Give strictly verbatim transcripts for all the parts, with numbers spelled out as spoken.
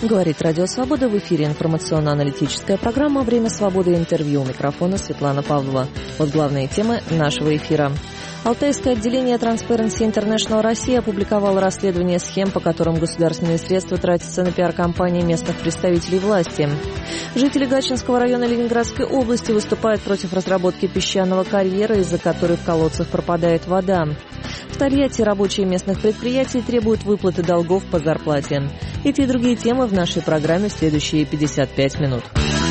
Говорит Радио Свобода, в эфире информационно-аналитическая программа «Время свободы» интервью. У микрофона Светлана Павлова. Вот главные темы нашего эфира. Алтайское отделение Transparency International России опубликовало расследование схем, по которым государственные средства тратятся на пиар-компании местных представителей власти. Жители Гатчинского района Ленинградской области выступают против разработки песчаного карьера, из-за которой в колодцах пропадает вода. В Тольятти рабочие местных предприятий требуют выплаты долгов по зарплате. Эти и другие темы в нашей программе в следующие пятьдесят пять минут.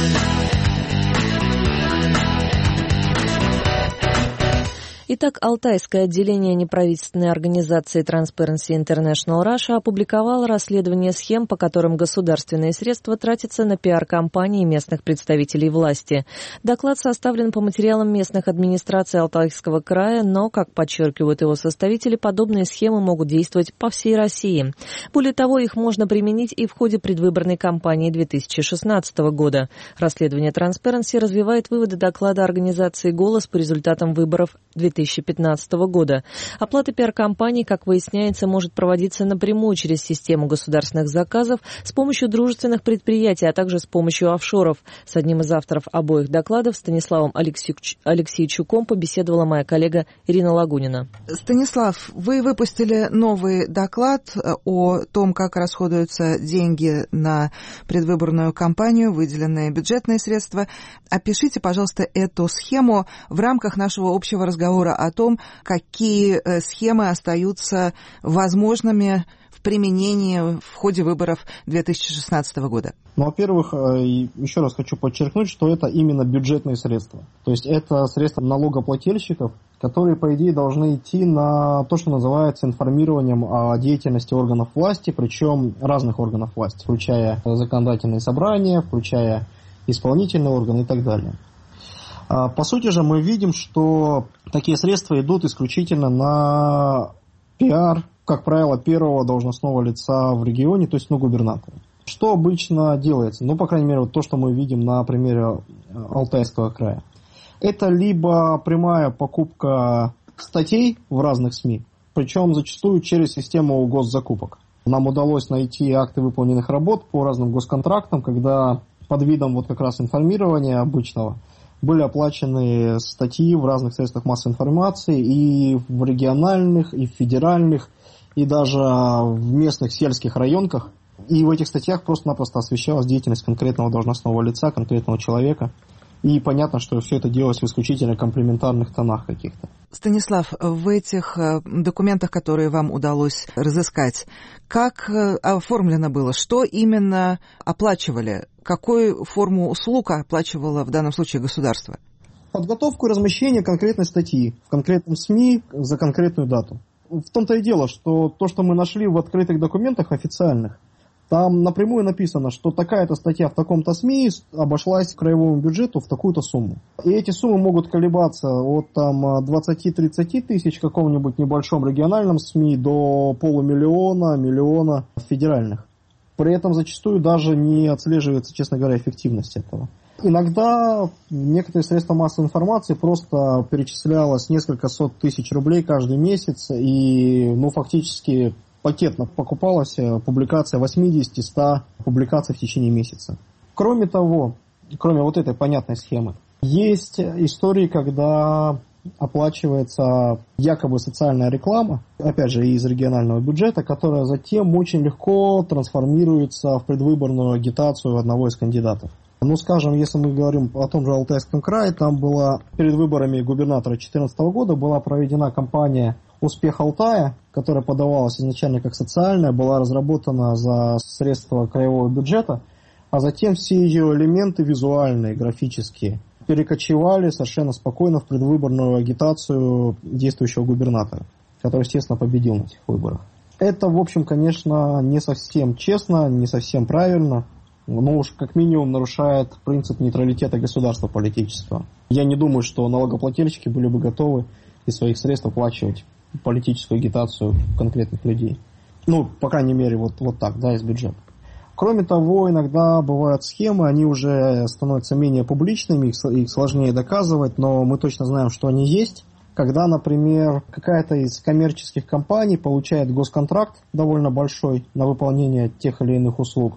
Итак, Алтайское отделение неправительственной организации Transparency International Russia опубликовало расследование схем, по которым государственные средства тратятся на пиар-компании местных представителей власти. Доклад составлен по материалам местных администраций Алтайского края, но, как подчеркивают его составители, подобные схемы могут действовать по всей России. Более того, их можно применить и в ходе предвыборной кампании две тысячи шестнадцатого года. Расследование Transparency развивает выводы доклада организации «Голос» по результатам выборов две тысячи пятнадцатого года. Оплата пиар-компаний, как выясняется, может проводиться напрямую через систему государственных заказов с помощью дружественных предприятий, а также с помощью офшоров. С одним из авторов обоих докладов, Станиславом Алексейчуком, побеседовала моя коллега Ирина Лагунина. Станислав, вы выпустили новый доклад о том, как расходуются деньги на предвыборную кампанию, выделенные бюджетные средства. Опишите, пожалуйста, эту схему в рамках нашего общего разговора о том, какие схемы остаются возможными в применении в ходе выборов две тысячи шестнадцатого года. Ну, во-первых, еще раз хочу подчеркнуть, что это именно бюджетные средства. То есть это средства налогоплательщиков, которые, по идее, должны идти на то, что называется информированием о деятельности органов власти, причем разных органов власти, включая законодательные собрания, включая исполнительные органы и так далее. По сути же мы видим, что такие средства идут исключительно на пиар, как правило, первого должностного лица в регионе, то есть на губернатора. Что обычно делается? Ну, по крайней мере, вот то, что мы видим на примере Алтайского края. Это либо прямая покупка статей в разных СМИ, причем зачастую через систему госзакупок. Нам удалось найти акты выполненных работ по разным госконтрактам, когда под видом вот как раз информирования обычного были оплачены статьи в разных средствах массовой информации и в региональных, и в федеральных, и даже в местных сельских районках. И в этих статьях просто-напросто освещалась деятельность конкретного должностного лица, конкретного человека. И понятно, что все это делалось в исключительно комплементарных тонах каких-то. Станислав, в этих документах, которые вам удалось разыскать, как оформлено было? Что именно оплачивали? Какую форму услуг оплачивало в данном случае государство? Подготовку и размещение конкретной статьи в конкретном СМИ за конкретную дату. В том-то и дело, что то, что мы нашли в открытых документах официальных, там напрямую написано, что такая-то статья в таком-то СМИ обошлась краевому бюджету в такую-то сумму. И эти суммы могут колебаться от там, двадцати-тридцати тысяч в каком-нибудь небольшом региональном СМИ до полумиллиона, миллиона федеральных. При этом зачастую даже не отслеживается, честно говоря, эффективность этого. Иногда некоторые средства массовой информации просто перечислялось несколько сот тысяч рублей каждый месяц, и ну, фактически пакетно покупалась публикация восемьдесят-сто публикаций в течение месяца. Кроме того, кроме вот этой понятной схемы, есть истории, когда оплачивается якобы социальная реклама, опять же, из регионального бюджета, которая затем очень легко трансформируется в предвыборную агитацию одного из кандидатов. Ну, скажем, если мы говорим о том же Алтайском крае, там была перед выборами губернатора две тысячи четырнадцатого года была проведена кампания «Успех Алтая», которая подавалась изначально как социальная, была разработана за средства краевого бюджета, а затем все ее элементы визуальные, графические перекочевали совершенно спокойно в предвыборную агитацию действующего губернатора, который, естественно, победил на этих выборах. Это, в общем, конечно, не совсем честно, не совсем правильно, но уж как минимум нарушает принцип нейтралитета государства политического. Я не думаю, что налогоплательщики были бы готовы из своих средств оплачивать политическую агитацию конкретных людей. Ну, по крайней мере, вот, вот так, да, из бюджета. Кроме того, иногда бывают схемы, они уже становятся менее публичными, их, их сложнее доказывать, но мы точно знаем, что они есть. Когда, например, какая-то из коммерческих компаний получает госконтракт довольно большой на выполнение тех или иных услуг,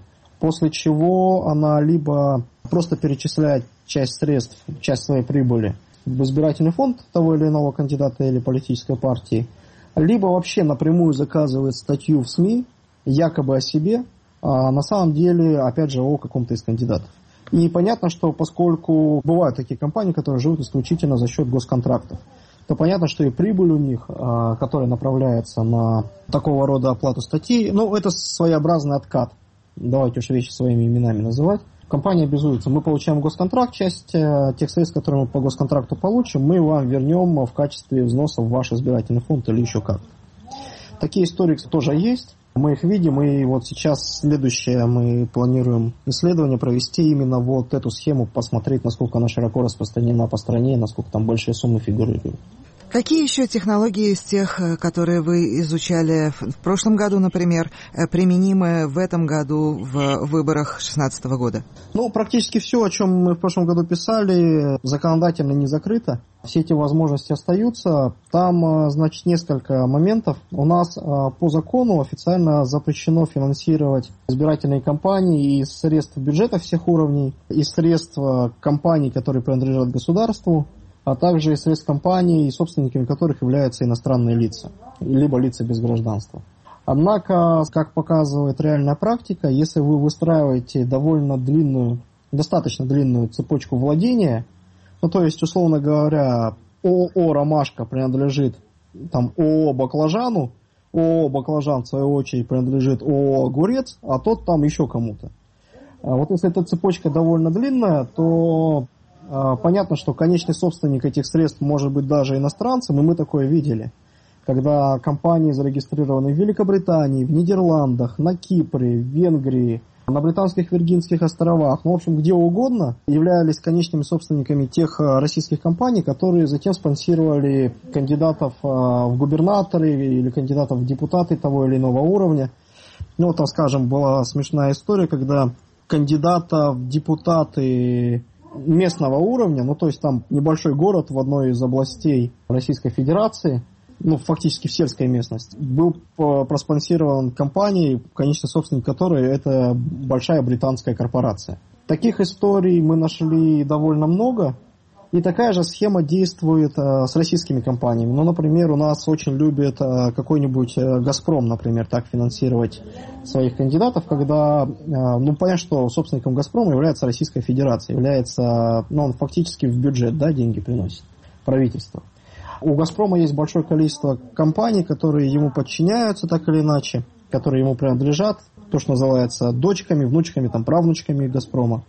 после чего она либо просто перечисляет часть средств, часть своей прибыли в избирательный фонд того или иного кандидата или политической партии, либо вообще напрямую заказывает статью в СМИ, якобы о себе, а на самом деле, опять же, о каком-то из кандидатов. И понятно, что поскольку бывают такие компании, которые живут исключительно за счет госконтрактов, то понятно, что и прибыль у них, которая направляется на такого рода оплату статей, ну, это своеобразный откат. Давайте уж вещи своими именами называть. Компания обязуется. Мы получаем госконтракт, часть тех средств, которые мы по госконтракту получим, мы вам вернем в качестве взноса в ваш избирательный фонд или еще как-то. Такие истории тоже есть. Мы их видим, и вот сейчас следующее мы планируем исследование провести именно вот эту схему, посмотреть, насколько она широко распространена по стране, насколько там большие суммы фигурируют. Какие еще технологии из тех, которые вы изучали в прошлом году, например, применимы в этом году в выборах две тысячи шестнадцатого года? Ну, практически все, о чем мы в прошлом году писали, законодательно не закрыто. Все эти возможности остаются. Там, значит, несколько моментов. У нас по закону официально запрещено финансировать избирательные кампании из средств бюджета всех уровней, из средств компаний, которые принадлежат государству, а также из средств компаний, собственниками которых являются иностранные лица, либо лица без гражданства. Однако, как показывает реальная практика, если вы выстраиваете довольно длинную, достаточно длинную цепочку владения, ну то есть, условно говоря, ООО «Ромашка» принадлежит там, ООО «Баклажану», ООО «Баклажан» в свою очередь принадлежит ООО «Огурец», а тот там еще кому-то. Вот если эта цепочка довольно длинная, то понятно, что конечный собственник этих средств может быть даже иностранцем, и мы такое видели. Когда компании зарегистрированы в Великобритании, в Нидерландах, на Кипре, в Венгрии, на Британских Виргинских островах, ну, в общем, где угодно, являлись конечными собственниками тех российских компаний, которые затем спонсировали кандидатов в губернаторы или кандидатов в депутаты того или иного уровня. Ну, вот там, скажем, была смешная история, когда кандидата в депутаты местного уровня, ну то есть там небольшой город в одной из областей Российской Федерации, ну фактически в сельской местности, был проспонсирован компанией, конечный собственник которой это большая британская корпорация. Таких историй мы нашли довольно много, и такая же схема действует а, с российскими компаниями. Ну, например, у нас очень любит а, какой-нибудь а, «Газпром», например, так финансировать своих кандидатов, когда, а, ну, понятно, что собственником «Газпрома» является Российская Федерация, является, ну, он фактически в бюджет, да, деньги приносит, правительство. У «Газпрома» есть большое количество компаний, которые ему подчиняются так или иначе, которые ему принадлежат, то, что называется дочками, внучками, там, правнучками «Газпрома».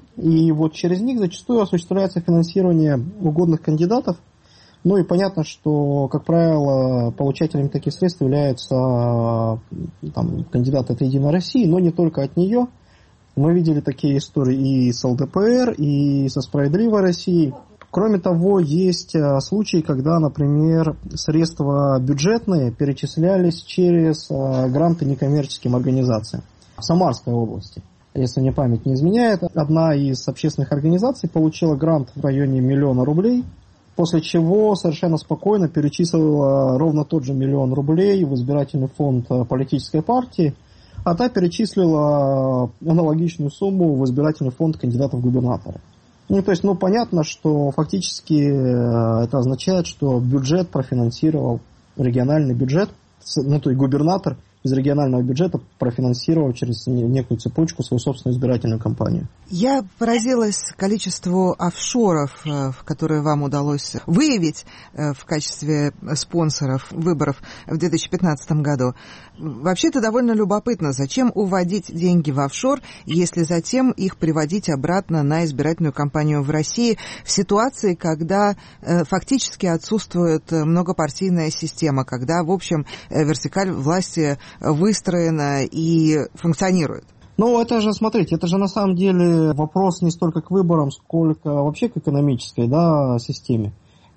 И вот через них зачастую осуществляется финансирование угодных кандидатов. Ну и понятно, что, как правило, получателями таких средств являются там, кандидаты от «Единой России», но не только от нее. Мы видели такие истории и с ЛДПР, и со «Справедливой Россией». Кроме того, есть случаи, когда, например, средства бюджетные перечислялись через гранты некоммерческим организациям в Самарской области. Если мне память не изменяет, одна из общественных организаций получила грант в районе миллиона рублей, после чего совершенно спокойно перечислила ровно тот же миллион рублей в избирательный фонд политической партии, а та перечислила аналогичную сумму в избирательный фонд кандидатов в губернаторы. Ну, то есть, ну, понятно, что фактически это означает, что бюджет профинансировал, региональный бюджет, ну, то есть губернатор из регионального бюджета профинансировал через некую цепочку свою собственную избирательную кампанию. Я поразилась количеству офшоров, которые вам удалось выявить в качестве спонсоров выборов в две тысячи пятнадцатом году. Вообще это довольно любопытно. Зачем уводить деньги в офшор, если затем их приводить обратно на избирательную кампанию в России в ситуации, когда фактически отсутствует многопартийная система, когда, в общем, вертикаль власти выстроена и функционирует? Ну, это же, смотрите, это же на самом деле вопрос не столько к выборам, сколько вообще к экономической, да, системе,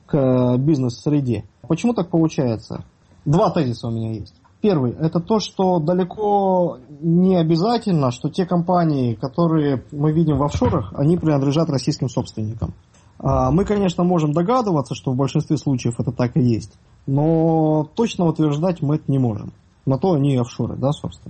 к бизнес-среде. Почему так получается? Два тезиса у меня есть. Первый – это то, что далеко не обязательно, что те компании, которые мы видим в офшорах, они принадлежат российским собственникам. Мы, конечно, можем догадываться, что в большинстве случаев это так и есть, но точно утверждать мы это не можем. На то они и офшоры, да, собственно.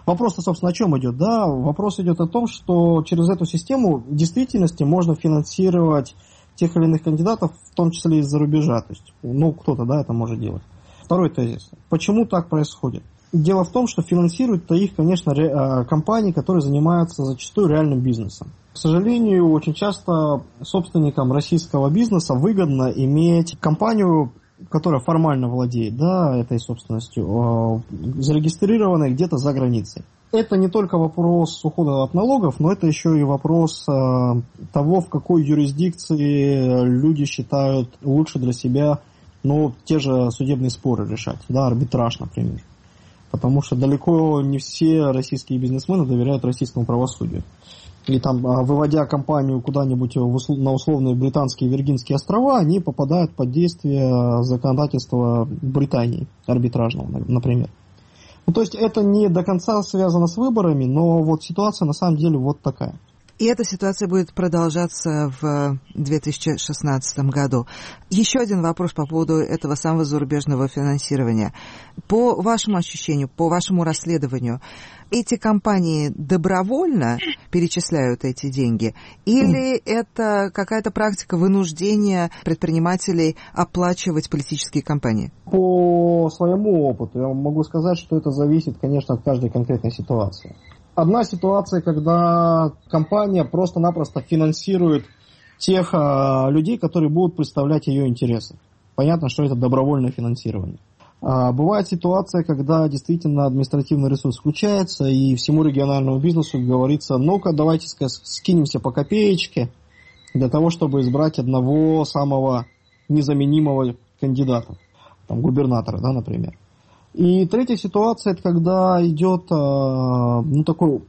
Вопрос-то, собственно, о чем идет? Да, вопрос идет о том, что через эту систему в действительности можно финансировать тех или иных кандидатов, в том числе из-за рубежа. То есть, ну, кто-то, да, это может делать. Второй тезис. Почему так происходит? Дело в том, что финансируют-то их, конечно, ре- компании, которые занимаются зачастую реальным бизнесом. К сожалению, очень часто собственникам российского бизнеса выгодно иметь компанию, которая формально владеет, да, этой собственностью, зарегистрированной где-то за границей. Это не только вопрос ухода от налогов, но это еще и вопрос того, в какой юрисдикции люди считают лучше для себя, ну, те же судебные споры решать, да, арбитраж, например. Потому что далеко не все российские бизнесмены доверяют российскому правосудию. И там, выводя компанию куда-нибудь на условные британские Виргинские острова, они попадают под действие законодательства Британии, арбитражного, например. Ну, то есть это не до конца связано с выборами, но вот ситуация на самом деле вот такая. И эта ситуация будет продолжаться в две тысячи шестнадцатом году. Еще один вопрос по поводу этого самого зарубежного финансирования. По вашему ощущению, по вашему расследованию, эти компании добровольно перечисляют эти деньги? Или это какая-то практика вынуждения предпринимателей оплачивать политические кампании? По своему опыту я могу сказать, что это зависит, конечно, от каждой конкретной ситуации. Одна ситуация, когда компания просто-напросто финансирует тех а, людей, которые будут представлять ее интересы. Понятно, что это добровольное финансирование. А, бывает ситуация, когда действительно административный ресурс включается, и всему региональному бизнесу говорится: ну-ка, давайте скинемся по копеечке для того, чтобы избрать одного самого незаменимого кандидата, там, губернатора, да, например. И третья ситуация, это когда идет ну, такой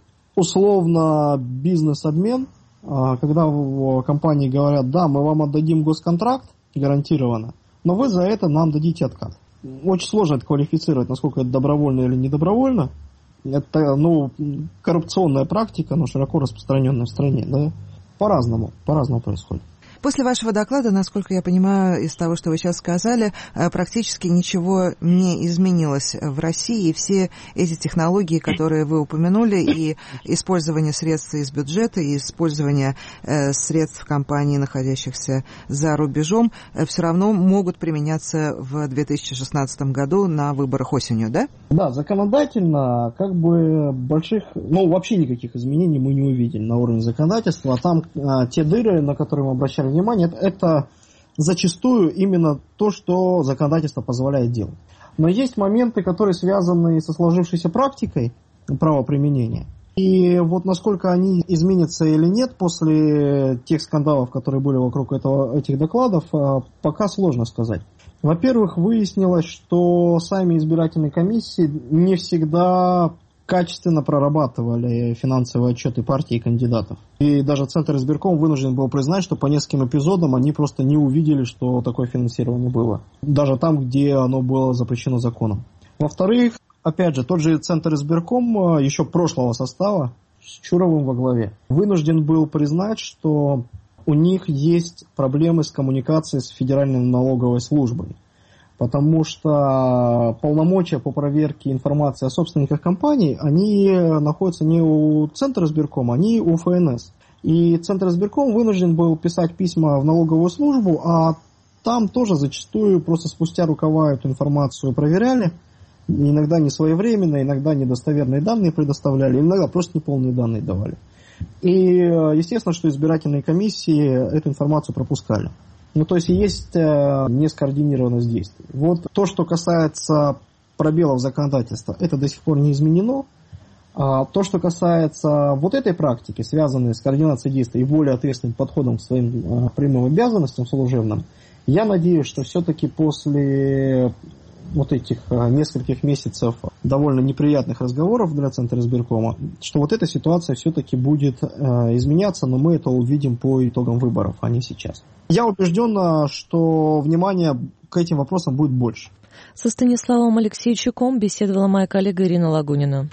условно бизнес-обмен, когда в компании говорят: да, мы вам отдадим госконтракт гарантированно, но вы за это нам дадите откат. Очень сложно это квалифицировать, насколько это добровольно или недобровольно. Это, ну, коррупционная практика, но широко распространенная в стране, да. По-разному, по-разному происходит. После вашего доклада, насколько я понимаю, из того, что вы сейчас сказали, практически ничего не изменилось в России. И все эти технологии, которые вы упомянули, и использование средств из бюджета, и использование средств компаний, находящихся за рубежом, все равно могут применяться в две тысячи шестнадцатом году на выборах осенью, да? Да, законодательно как бы больших, ну вообще никаких изменений мы не увидели на уровне законодательства. А там а, те дыры, на которые мы обращали внимание, это, это зачастую именно то, что законодательство позволяет делать. Но есть моменты, которые связаны со сложившейся практикой правоприменения. И вот насколько они изменятся или нет после тех скандалов, которые были вокруг этого, этих докладов, пока сложно сказать. Во-первых, выяснилось, что сами избирательные комиссии не всегда качественно прорабатывали финансовые отчеты партий и кандидатов. И даже Центр избирком вынужден был признать, что по нескольким эпизодам они просто не увидели, что такое финансирование было. Даже там, где оно было запрещено законом. Во-вторых, опять же, тот же Центр избирком еще прошлого состава с Чуровым во главе вынужден был признать, что у них есть проблемы с коммуникацией с Федеральной налоговой службой. Потому что полномочия по проверке информации о собственниках компаний, они находятся не у Центра избиркома, они у эф эн эс. И Центр избирком вынужден был писать письма в налоговую службу, а там тоже зачастую просто спустя рукава эту информацию проверяли. Иногда не своевременно, иногда недостоверные данные предоставляли, иногда просто неполные данные давали. И естественно, что избирательные комиссии эту информацию пропускали. Ну, то есть есть нескоординированность действий. Вот то, что касается пробелов законодательства, это до сих пор не изменено. А то, что касается вот этой практики, связанной с координацией действий и более ответственным подходом к своим прямым обязанностям служебным, я надеюсь, что все-таки после вот этих нескольких месяцев довольно неприятных разговоров для Центра избиркома, что вот эта ситуация все-таки будет э, изменяться, но мы это увидим по итогам выборов, а не сейчас. Я убежден, что внимание к этим вопросам будет больше. Со Станиславом Алексейчуком беседовала моя коллега Ирина Лагунина.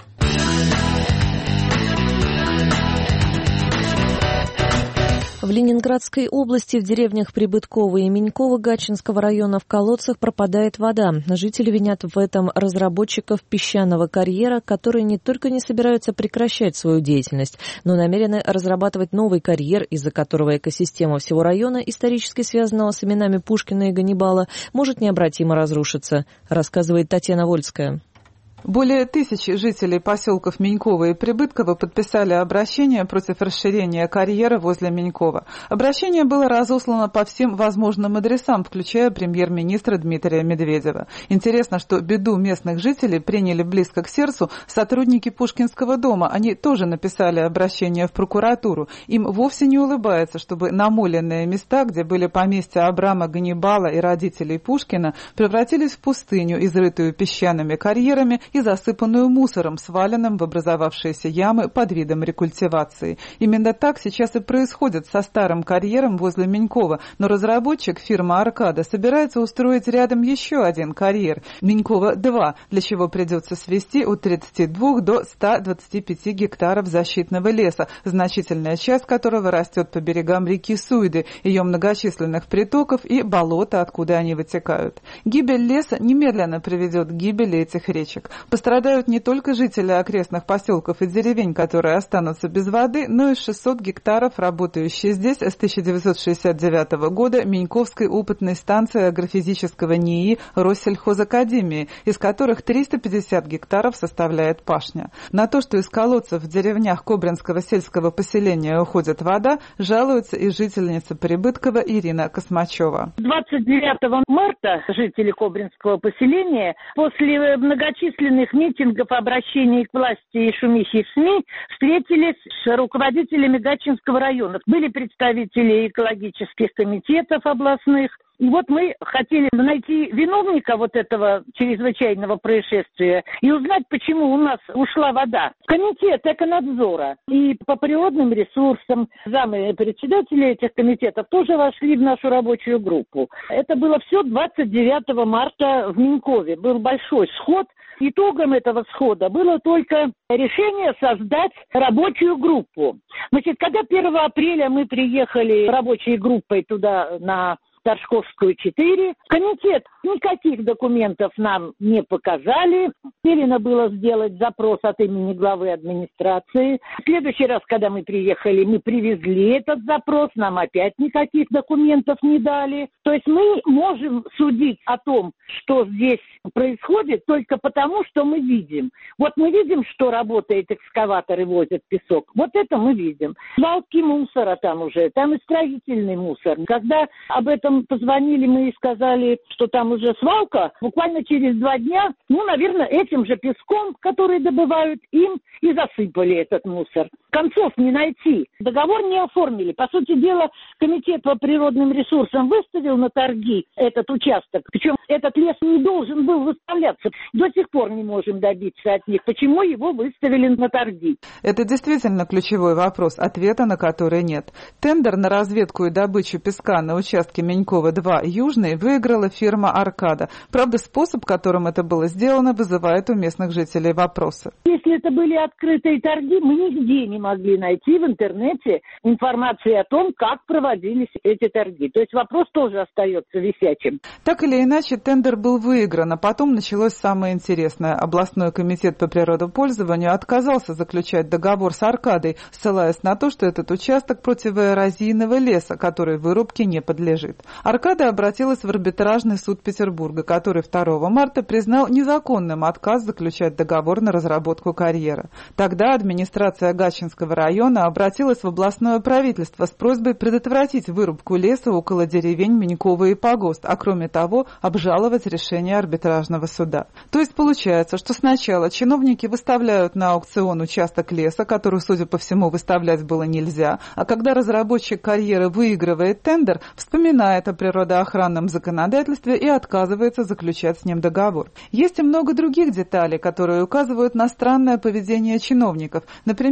В Ленинградской области в деревнях Прибытково и Меньково Гатчинского района в колодцах пропадает вода. Жители винят в этом разработчиков песчаного карьера, которые не только не собираются прекращать свою деятельность, но намерены разрабатывать новый карьер, из-за которого экосистема всего района, исторически связанного с именами Пушкина и Ганнибала, может необратимо разрушиться, рассказывает Татьяна Вольская. Более тысячи жителей поселков Меньково и Прибытково подписали обращение против расширения карьера возле Менькова. Обращение было разослано по всем возможным адресам, включая премьер-министра Дмитрия Медведева. Интересно, что беду местных жителей приняли близко к сердцу сотрудники Пушкинского дома. Они тоже написали обращение в прокуратуру. Им вовсе не улыбается, чтобы намоленные места, где были поместья Абрама, Ганнибала и родителей Пушкина, превратились в пустыню, изрытую песчаными карьерами и засыпанную мусором, сваленным в образовавшиеся ямы под видом рекультивации. Именно так сейчас и происходит со старым карьером возле Менькова, но разработчик, фирма «Аркада», собирается устроить рядом еще один карьер, Меньково-два, для чего придется свести от тридцати двух до ста двадцати пяти гектаров защитного леса, значительная часть которого растет по берегам реки Суйды, ее многочисленных притоков и болота, откуда они вытекают. Гибель леса немедленно приведет к гибели этих речек. Пострадают не только жители окрестных поселков и деревень, которые останутся без воды, но и шестьсот гектаров, работающие здесь с тысяча девятьсот шестьдесят девятого года Меньковской опытной станции агрофизического НИИ Россельхозакадемии, из которых триста пятьдесят гектаров составляет пашня. На то, что из колодцев в деревнях Кобринского сельского поселения уходит вода, жалуется и жительница Прибыткова Ирина Космачева. двадцать девятого марта жители Кобринского поселения после многочисленных митингов, обращений к власти и шумихи в СМИ встретились с руководителями Гатчинского района. Были представители экологических комитетов областных. И вот мы хотели найти виновника вот этого чрезвычайного происшествия и узнать, почему у нас ушла вода. Комитет эконадзора и по природным ресурсам замы председателя этих комитетов тоже вошли в нашу рабочую группу. Это было все двадцать девятого марта в Менькове. Был большой сход. Итогом этого схода было только решение создать рабочую группу. Значит, когда первого апреля мы приехали рабочей группой туда на Торжковскую, четыре. Комитет никаких документов нам не показали. Велено было сделать запрос от имени главы администрации. В следующий раз, когда мы приехали, мы привезли этот запрос, нам опять никаких документов не дали. То есть мы можем судить о том, что здесь происходит, только потому, что мы видим. Вот мы видим, что работает экскаватор и возит песок. Вот это мы видим. Свалки мусора там уже, там и строительный мусор. Когда об этом позвонили мы и сказали, что там уже свалка, буквально через два дня, ну, наверное, этим же песком, который добывают, им и засыпали этот мусор. Концов не найти. Договор не оформили. По сути дела, комитет по природным ресурсам выставил на торги этот участок. Причем этот лес не должен был выставляться. До сих пор не можем добиться от них, почему его выставили на торги. Это действительно ключевой вопрос, ответа на который нет. Тендер на разведку и добычу песка на участке Менькова-два Южный выиграла фирма «Аркада». Правда, способ, которым это было сделано, вызывает у местных жителей вопросы. Если это были открытые торги, мы нигде не могли найти в интернете информации о том, как проводились эти торги. То есть вопрос тоже остается висячим. Так или иначе, тендер был выигран, а потом началось самое интересное. Областной комитет по природопользованию отказался заключать договор с «Аркадой», ссылаясь на то, что этот участок противоэрозийного леса, который вырубке не подлежит. «Аркада» обратилась в арбитражный суд Петербурга, который второго марта признал незаконным отказ заключать договор на разработку карьера. Тогда администрация Гатчинского района обратилась в областное правительство с просьбой предотвратить вырубку леса около деревень Менькова и Погост, а кроме того обжаловать решение арбитражного суда. То есть получается, что сначала чиновники выставляют на аукцион участок леса, который, судя по всему, выставлять было нельзя, а когда разработчик карьера выигрывает тендер, вспоминает о природоохранном законодательстве и отказывается заключать с ним договор. Есть и много других деталей, которые указывают на странное поведение чиновников. Например, местный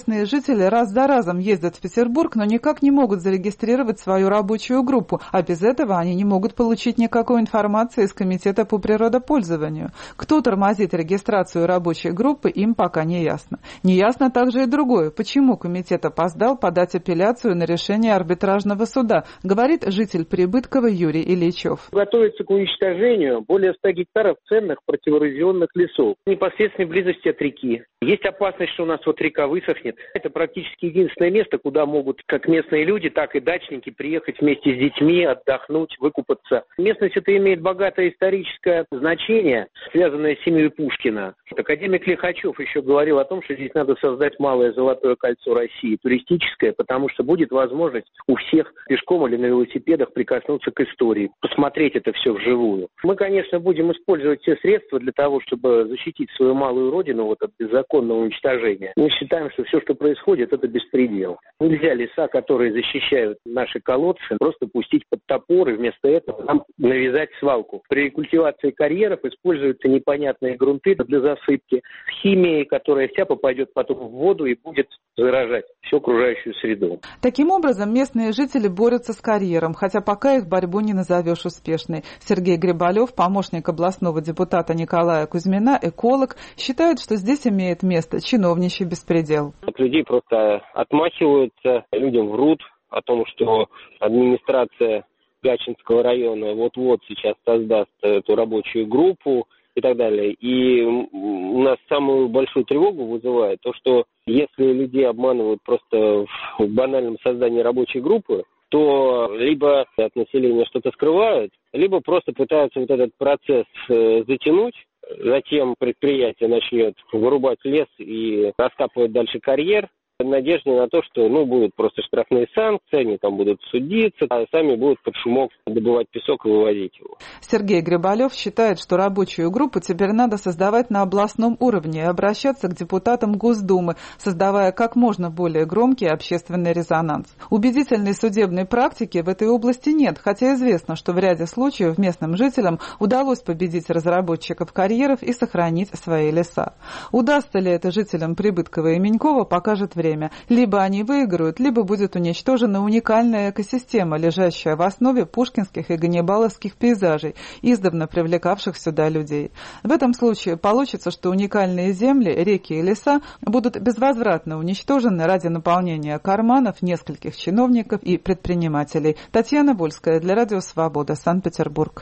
местные жители раз за разом ездят в Петербург, но никак не могут зарегистрировать свою рабочую группу, а без этого они не могут получить никакой информации из Комитета по природопользованию. Кто тормозит регистрацию рабочей группы, им пока не ясно. Не ясно также и другое. Почему комитет опоздал подать апелляцию на решение арбитражного суда, говорит житель Прибыткова Юрий Ильичев. Готовится к уничтожению более ста гектаров ценных противоразионных лесов в непосредственной близости от реки. Есть опасность, что у нас вот река высохнет. Это практически единственное место, куда могут как местные люди, так и дачники приехать вместе с детьми, отдохнуть, выкупаться. Местность это имеет богатое историческое значение, связанное с семьей Пушкина. Академик Лихачев еще говорил о том, что здесь надо создать малое золотое кольцо России, туристическое, потому что будет возможность у всех пешком или на велосипедах прикоснуться к истории, посмотреть это все вживую. Мы, конечно, будем использовать все средства для того, чтобы защитить свою малую родину вот от беззаконного уничтожения. Мы считаем, что все, что происходит, это беспредел. Нельзя леса, которые защищают наши колодцы, просто пустить под топор и вместо этого нам навязать свалку. При культивации карьеров используются непонятные грунты для засыпки с химией, которая вся попадет потом в воду и будет заражать всю окружающую среду. Таким образом, местные жители борются с карьером, хотя пока их борьбу не назовешь успешной. Сергей Грибалев, помощник областного депутата Николая Кузьмина, эколог, считает, что здесь имеет место чиновничий беспредел. От людей просто отмахиваются, людям врут о том, что администрация Гатчинского района вот-вот сейчас создаст эту рабочую группу и так далее. И у нас самую большую тревогу вызывает то, что если людей обманывают просто в банальном создании рабочей группы, то либо от населения что-то скрывают, либо просто пытаются вот этот процесс затянуть. Затем предприятие начнет вырубать лес и раскапывать дальше карьер в надежде на то, что ну, будут просто штрафные санкции, они там будут судиться, а сами будут под шумок добывать песок и вывозить его. Сергей Грибалев считает, что рабочую группу теперь надо создавать на областном уровне и обращаться к депутатам Госдумы, создавая как можно более громкий общественный резонанс. Убедительной судебной практики в этой области нет, хотя известно, что в ряде случаев местным жителям удалось победить разработчиков карьеров и сохранить свои леса. Удастся ли это жителям Прибыткова и Менькова, покажет время. Либо они выиграют, либо будет уничтожена уникальная экосистема, лежащая в основе пушкинских и ганнибаловских пейзажей, издавна привлекавших сюда людей. В этом случае получится, что уникальные земли, реки и леса будут безвозвратно уничтожены ради наполнения карманов нескольких чиновников и предпринимателей. Татьяна Вольская для Радио Свобода, Санкт-Петербург.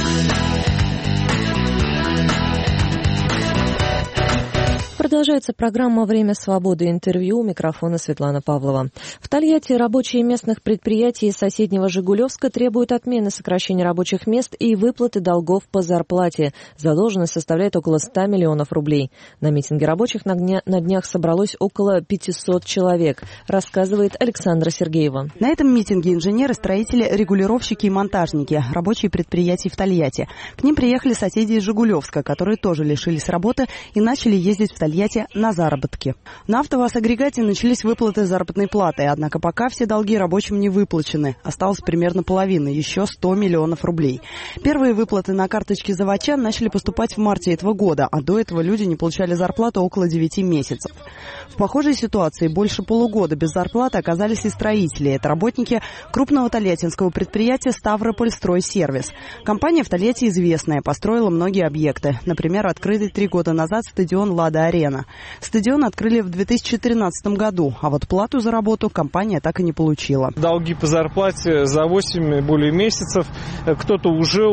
Продолжается программа «Время свободы». Интервью. У микрофона Светлана Павлова. В Тольятти рабочие местных предприятий из соседнего Жигулевска требуют отмены сокращения рабочих мест и выплаты долгов по зарплате. Задолженность составляет около ста миллионов рублей. На митинге рабочих на, дня, на днях собралось около пятисот человек, рассказывает Александра Сергеева. На этом митинге инженеры, строители, регулировщики и монтажники, рабочие предприятий в Тольятти. К ним приехали соседи из Жигулевска, которые тоже лишились работы и начали ездить в Тольятти на заработки. На АвтоВАЗ-агрегате начались выплаты заработной платы, однако пока все долги рабочим не выплачены. Осталось примерно половина, еще сто миллионов рублей. Первые выплаты на карточки заводчан начали поступать в марте этого года, а до этого люди не получали зарплату около девяти месяцев. В похожей ситуации больше полугода без зарплаты оказались и строители. Это работники крупного тольяттинского предприятия «Ставропольстройсервис». Компания в Тольятти известная, построила многие объекты. Например, открытый три года назад стадион «Лада-Арена». Стадион открыли в две тысячи тринадцатом году, а вот плату за работу компания так и не получила. Долги по зарплате за восемь более месяцев. Кто-то уже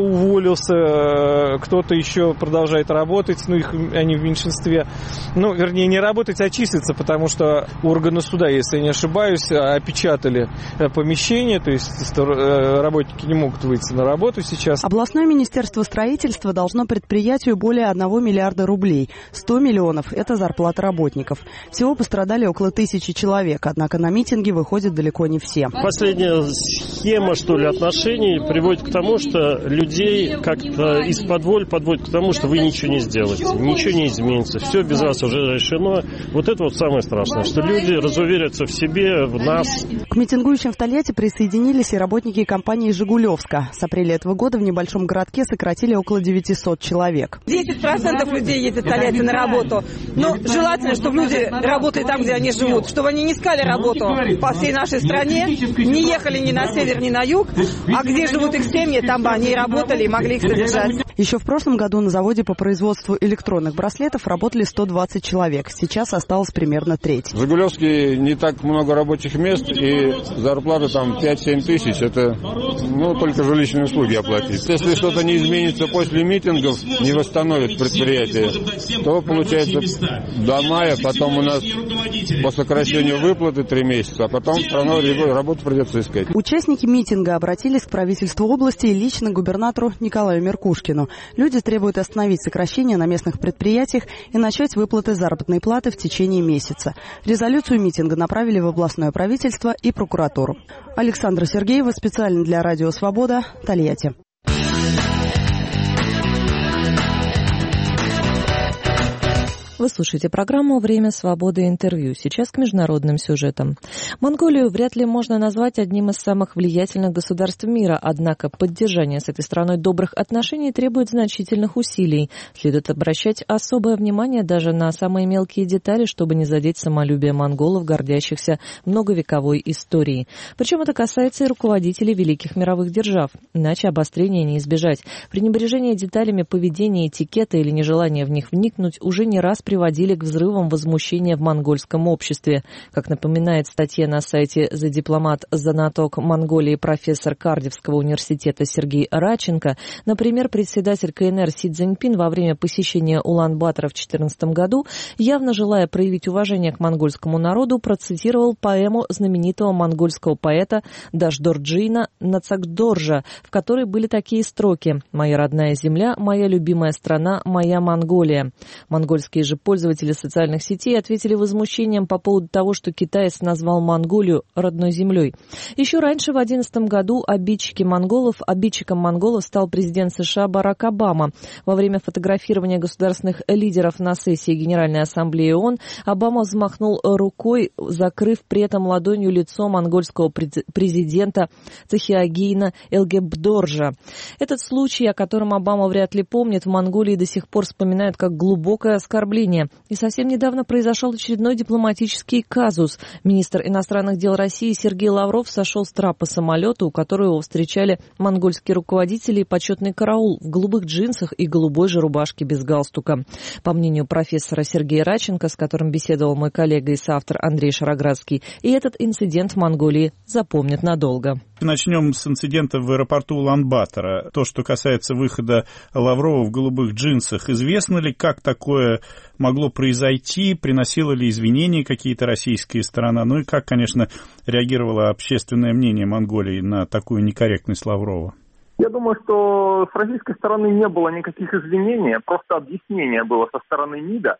уволился, кто-то еще продолжает работать, ну их они в меньшинстве. Ну, вернее, не работать, а числиться, потому что органы суда, если я не ошибаюсь, опечатали помещение, то есть работники не могут выйти на работу сейчас. Областное министерство строительства должно предприятию более одного миллиарда рублей. сто миллионов – это зарплата работников. Всего пострадали около тысячи человек, однако на митинги выходят далеко не все. Последняя схема, что ли, отношений приводит к тому, что людей как-то из-под воль подводит к тому, что вы ничего не сделаете, ничего не изменится, все без вас уже решено. Вот это вот самое страшное, что люди разуверятся в себе, в нас. К митингующим в Тольятти присоединились и работники компании «Жигулевска». С апреля этого года в небольшом городке сократили около девятисот человек. десять процентов людей ездят в Тольятти на работу. Но желательно, чтобы люди работали там, где они живут, чтобы они не искали работу по всей нашей стране, не ехали ни на север, ни на юг, а где живут их семьи, там бы они и работали и могли их содержать. Еще в прошлом году на заводе по производству электронных браслетов работали сто двадцать человек. Сейчас осталось примерно треть. В Жигулевске не так много рабочих мест, и зарплата там пять-семь тысяч. Это ну, только жилищные услуги оплатить. Если что-то не изменится после митингов, не восстановит предприятие, то получается до мая, потом у нас по сокращению выплаты три месяца, а потом все равно работу придется искать. Участники митинга обратились к правительству области и лично к губернатору Николаю Меркушкину. Люди требуют остановить сокращение на местных предприятиях и начать выплаты заработной платы в течение месяца. Резолюцию митинга направили в областное правительство и прокуратуру. Александра Сергеева, специально для Радио Свобода, Тольятти. Вы слушаете программу «Время свободы. Интервью». Сейчас к международным сюжетам. Монголию вряд ли можно назвать одним из самых влиятельных государств мира, однако поддержание с этой страной добрых отношений требует значительных усилий. Следует обращать особое внимание даже на самые мелкие детали, чтобы не задеть самолюбие монголов, гордящихся многовековой историей. Причем это касается и руководителей великих мировых держав. Иначе обострения не избежать. Пренебрежение деталями поведения, этикета или нежелание в них вникнуть уже не раз приводили к взрывам возмущения в монгольском обществе. Как напоминает статья на сайте «The Diplomat» знаток Монголии профессор Кардивского университета Сергей Раченко, например, председатель ка эн эр Си Цзиньпин во время посещения Улан-Батора в две тысячи четырнадцатом году, явно желая проявить уважение к монгольскому народу, процитировал поэму знаменитого монгольского поэта Дашдорджина Нацагдоржа, в которой были такие строки: «Моя родная земля, моя любимая страна, моя Монголия». Монгольские же пользователи социальных сетей ответили возмущением по поводу того, что китаец назвал Монголию родной землей. Еще раньше, в две тысячи одиннадцатом году, обидчики монголов, обидчиком монголов стал президент США Барак Обама. Во время фотографирования государственных лидеров на сессии Генеральной Ассамблеи ООН Обама взмахнул рукой, закрыв при этом ладонью лицо монгольского президента Цахиагина Элгебдоржа. Этот случай, о котором Обама вряд ли помнит, в Монголии до сих пор вспоминают как глубокое оскорбление. И совсем недавно произошел очередной дипломатический казус. Министр иностранных дел России Сергей Лавров сошел с трапа самолета, у которого его встречали монгольские руководители и почетный караул в голубых джинсах и голубой же рубашке без галстука. По мнению профессора Сергея Раченко, с которым беседовал мой коллега и соавтор Андрей Шароградский, и этот инцидент в Монголии запомнят надолго. Начнем с инцидента в аэропорту Улан-Батора. То, что касается выхода Лаврова в голубых джинсах. Известно ли, как такое могло произойти? Приносила ли извинения какие-то российская сторона? Ну и как, конечно, реагировало общественное мнение Монголии на такую некорректность Лаврова? Я думаю, что с российской стороны не было никаких извинений, просто объяснение было со стороны МИДа,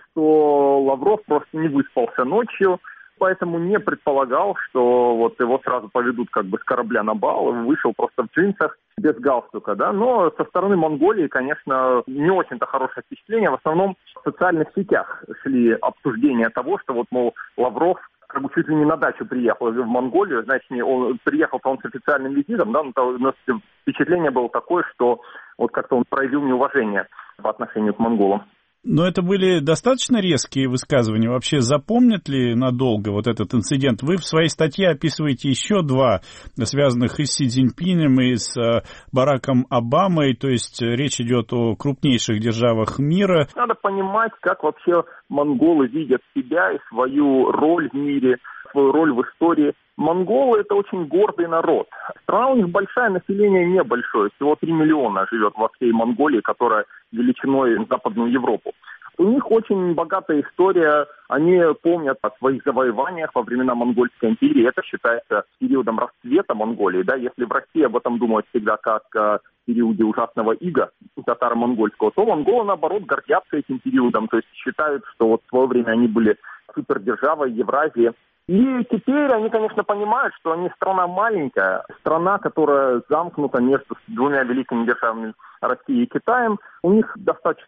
что Лавров просто не выспался ночью, поэтому не предполагал, что вот его сразу поведут как бы с корабля на бал, вышел просто в джинсах без галстука, да, но со стороны Монголии, конечно, не очень-то хорошее впечатление, в основном в социальных сетях шли обсуждения того, что вот, мол, Лавров как бы чуть ли не на дачу приехал в Монголию, значит, он приехал-то он с официальным визитом, да, но впечатление было такое, что вот как-то он проявил неуважение по отношению к монголам. Но это были достаточно резкие высказывания. Вообще запомнят ли надолго вот этот инцидент? Вы в своей статье описываете еще два, связанных и с Си Цзиньпином, и с Бараком Обамой. То есть речь идет о крупнейших державах мира. Надо понимать, как вообще монголы видят себя и свою роль в мире, свою роль в истории. Монголы – это очень гордый народ. Страна у них большая, население небольшое. Всего три миллиона живет во всей Монголии, которая величиной в Западную Европу. У них очень богатая история. Они помнят о своих завоеваниях во времена Монгольской империи. Это считается периодом расцвета Монголии. Да? Если в России об этом думают всегда как о периоде ужасного ига татаро-монгольского, то монголы, наоборот, гордятся этим периодом. То есть считают, что вот в свое время они были супердержавой Евразии. И теперь они, конечно, понимают, что они страна маленькая, страна, которая замкнута между двумя великими державами Россией и Китаем. У них достаточно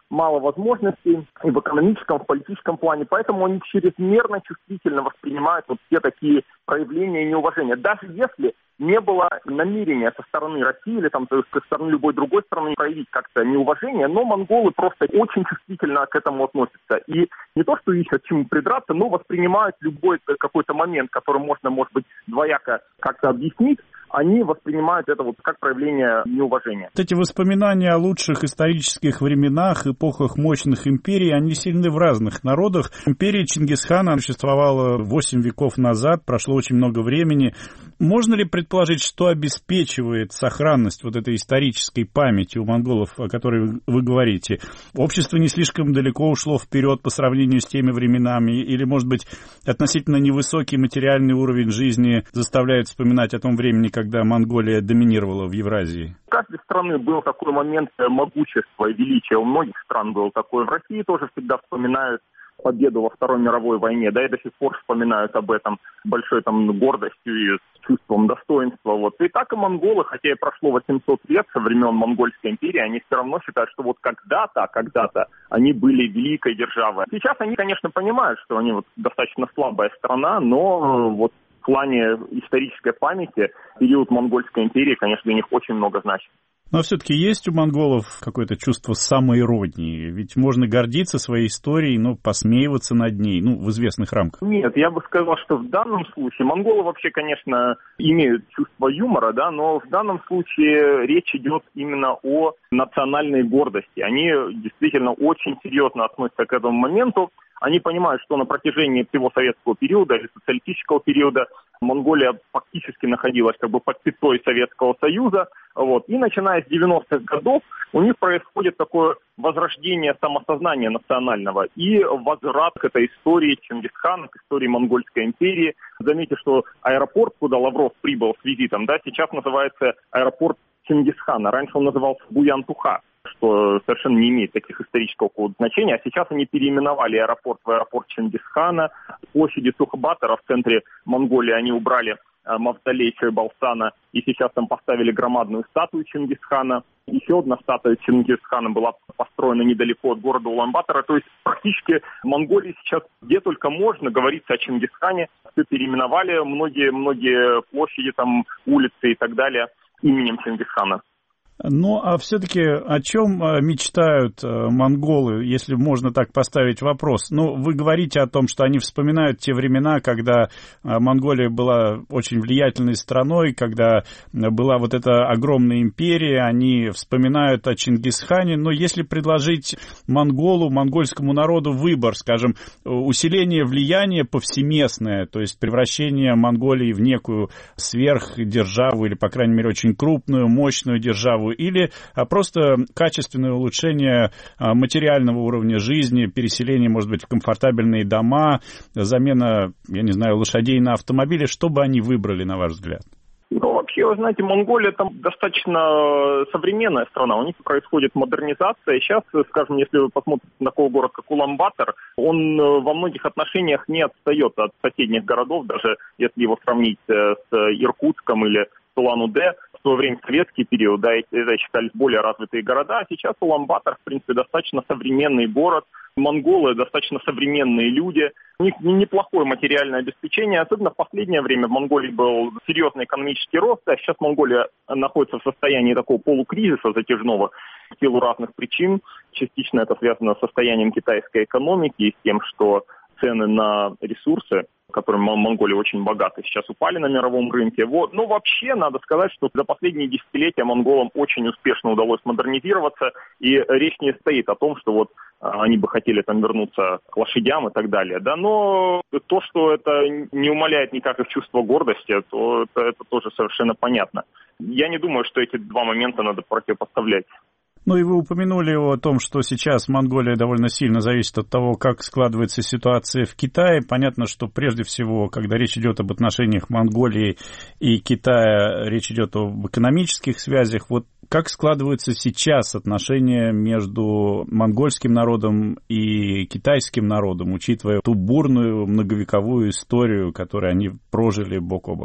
мало возможностей и в экономическом, и в политическом плане, поэтому они чрезмерно чувствительно воспринимают вот все такие проявления неуважения. Даже если не было намерения со стороны России или там, со стороны любой другой страны проявить как-то неуважение, но монголы просто очень чувствительно к этому относятся. И не то, что ищут чему придраться, но воспринимают любой какой-то момент, который можно, может быть, двояко как-то объяснить, они воспринимают это вот как проявление неуважения. Эти воспоминания о лучших исторических временах, эпохах мощных империй, они сильны в разных народах. Империя Чингисхана существовала восемь веков назад, прошло очень много времени. Можно ли предположить, что обеспечивает сохранность вот этой исторической памяти у монголов, о которой вы говорите? Общество не слишком далеко ушло вперед по сравнению с теми временами? Или, может быть, относительно невысокий материальный уровень жизни заставляет вспоминать о том времени, когда Монголия доминировала в Евразии? У каждой страны был такой момент могущества и величия. У многих стран был такой. В России тоже всегда вспоминают победу во Второй мировой войне, да, и до сих пор вспоминают об этом большой там гордостью и с чувством достоинства. Вот. И так и монголы, хотя и прошло восемьсот лет со времен Монгольской империи, они все равно считают, что вот когда-то, когда-то они были великой державой. Сейчас они, конечно, понимают, что они вот достаточно слабая страна, но вот в плане исторической памяти период Монгольской империи, конечно, для них очень много значит. Но все-таки есть у монголов какое-то чувство самоиронии. Ведь можно гордиться своей историей, но посмеиваться над ней, ну, в известных рамках. Нет, я бы сказал, что в данном случае монголы вообще, конечно, имеют чувство юмора, да, но в данном случае речь идет именно о национальной гордости. Они действительно очень серьезно относятся к этому моменту. Они понимают, что на протяжении всего советского периода или социалистического периода Монголия фактически находилась как бы под пятой Советского Союза. Вот. И начиная с девяностых годов у них происходит такое возрождение самосознания национального и возврат к этой истории Чингисхана, к истории Монгольской империи. Заметьте, что аэропорт, куда Лавров прибыл с визитом, да, сейчас называется аэропорт Чингисхана. Раньше он назывался Буян-Туха, что совершенно не имеет таких исторического значения. А сейчас они переименовали аэропорт в аэропорт Чингисхана. С площади Сухбатора в центре Монголии они убрали мавзолей Чойбалсана, и сейчас там поставили громадную статую Чингисхана. Еще одна статуя Чингисхана была построена недалеко от города Улан-Батора. То есть практически в Монголии сейчас где только можно говорится о Чингисхане. Все переименовали, многие-многие площади, там, улицы и так далее именем Чингисхана. Ну, а все-таки о чем мечтают монголы, если можно так поставить вопрос? Ну, вы говорите о том, что они вспоминают те времена, когда Монголия была очень влиятельной страной, когда была вот эта огромная империя, они вспоминают о Чингисхане, но если предложить монголу, монгольскому народу выбор, скажем, усиление влияния повсеместное, то есть превращение Монголии в некую сверхдержаву или, по крайней мере, очень крупную, мощную державу, или просто качественное улучшение материального уровня жизни, переселение, может быть, в комфортабельные дома, замена, я не знаю, лошадей на автомобили, что бы они выбрали, на ваш взгляд? Ну, вообще, вы знаете, Монголия там достаточно современная страна, у них происходит модернизация. Сейчас, скажем, если вы посмотрите на такой город, как Улан-Батор, он во многих отношениях не отстает от соседних городов, даже если его сравнить с Иркутском или Улан-Удэ. В то время, в советский период, да, это считались более развитые города, а сейчас Улан-Батор, в принципе, достаточно современный город, монголы достаточно современные люди, у них неплохое материальное обеспечение, особенно в последнее время в Монголии был серьезный экономический рост, а сейчас Монголия находится в состоянии такого полукризиса затяжного в силу разных причин. Частично это связано с состоянием китайской экономики и с тем, что цены на ресурсы, которыми Монголия очень богата, сейчас упали на мировом рынке. Вот. Но вообще надо сказать, что за последние десятилетия монголам очень успешно удалось модернизироваться, и речь не стоит о том, что вот они бы хотели там вернуться к лошадям и так далее. Да, но то, что это не умаляет никак их чувство гордости, то это, это тоже совершенно понятно. Я не думаю, что эти два момента надо противопоставлять. Ну и вы упомянули о том, что сейчас Монголия довольно сильно зависит от того, как складывается ситуация в Китае. Понятно, что прежде всего, когда речь идет об отношениях Монголии и Китая, речь идет об экономических связях. Вот как складываются сейчас отношения между монгольским народом и китайским народом, учитывая ту бурную многовековую историю, которую они прожили бок о бок?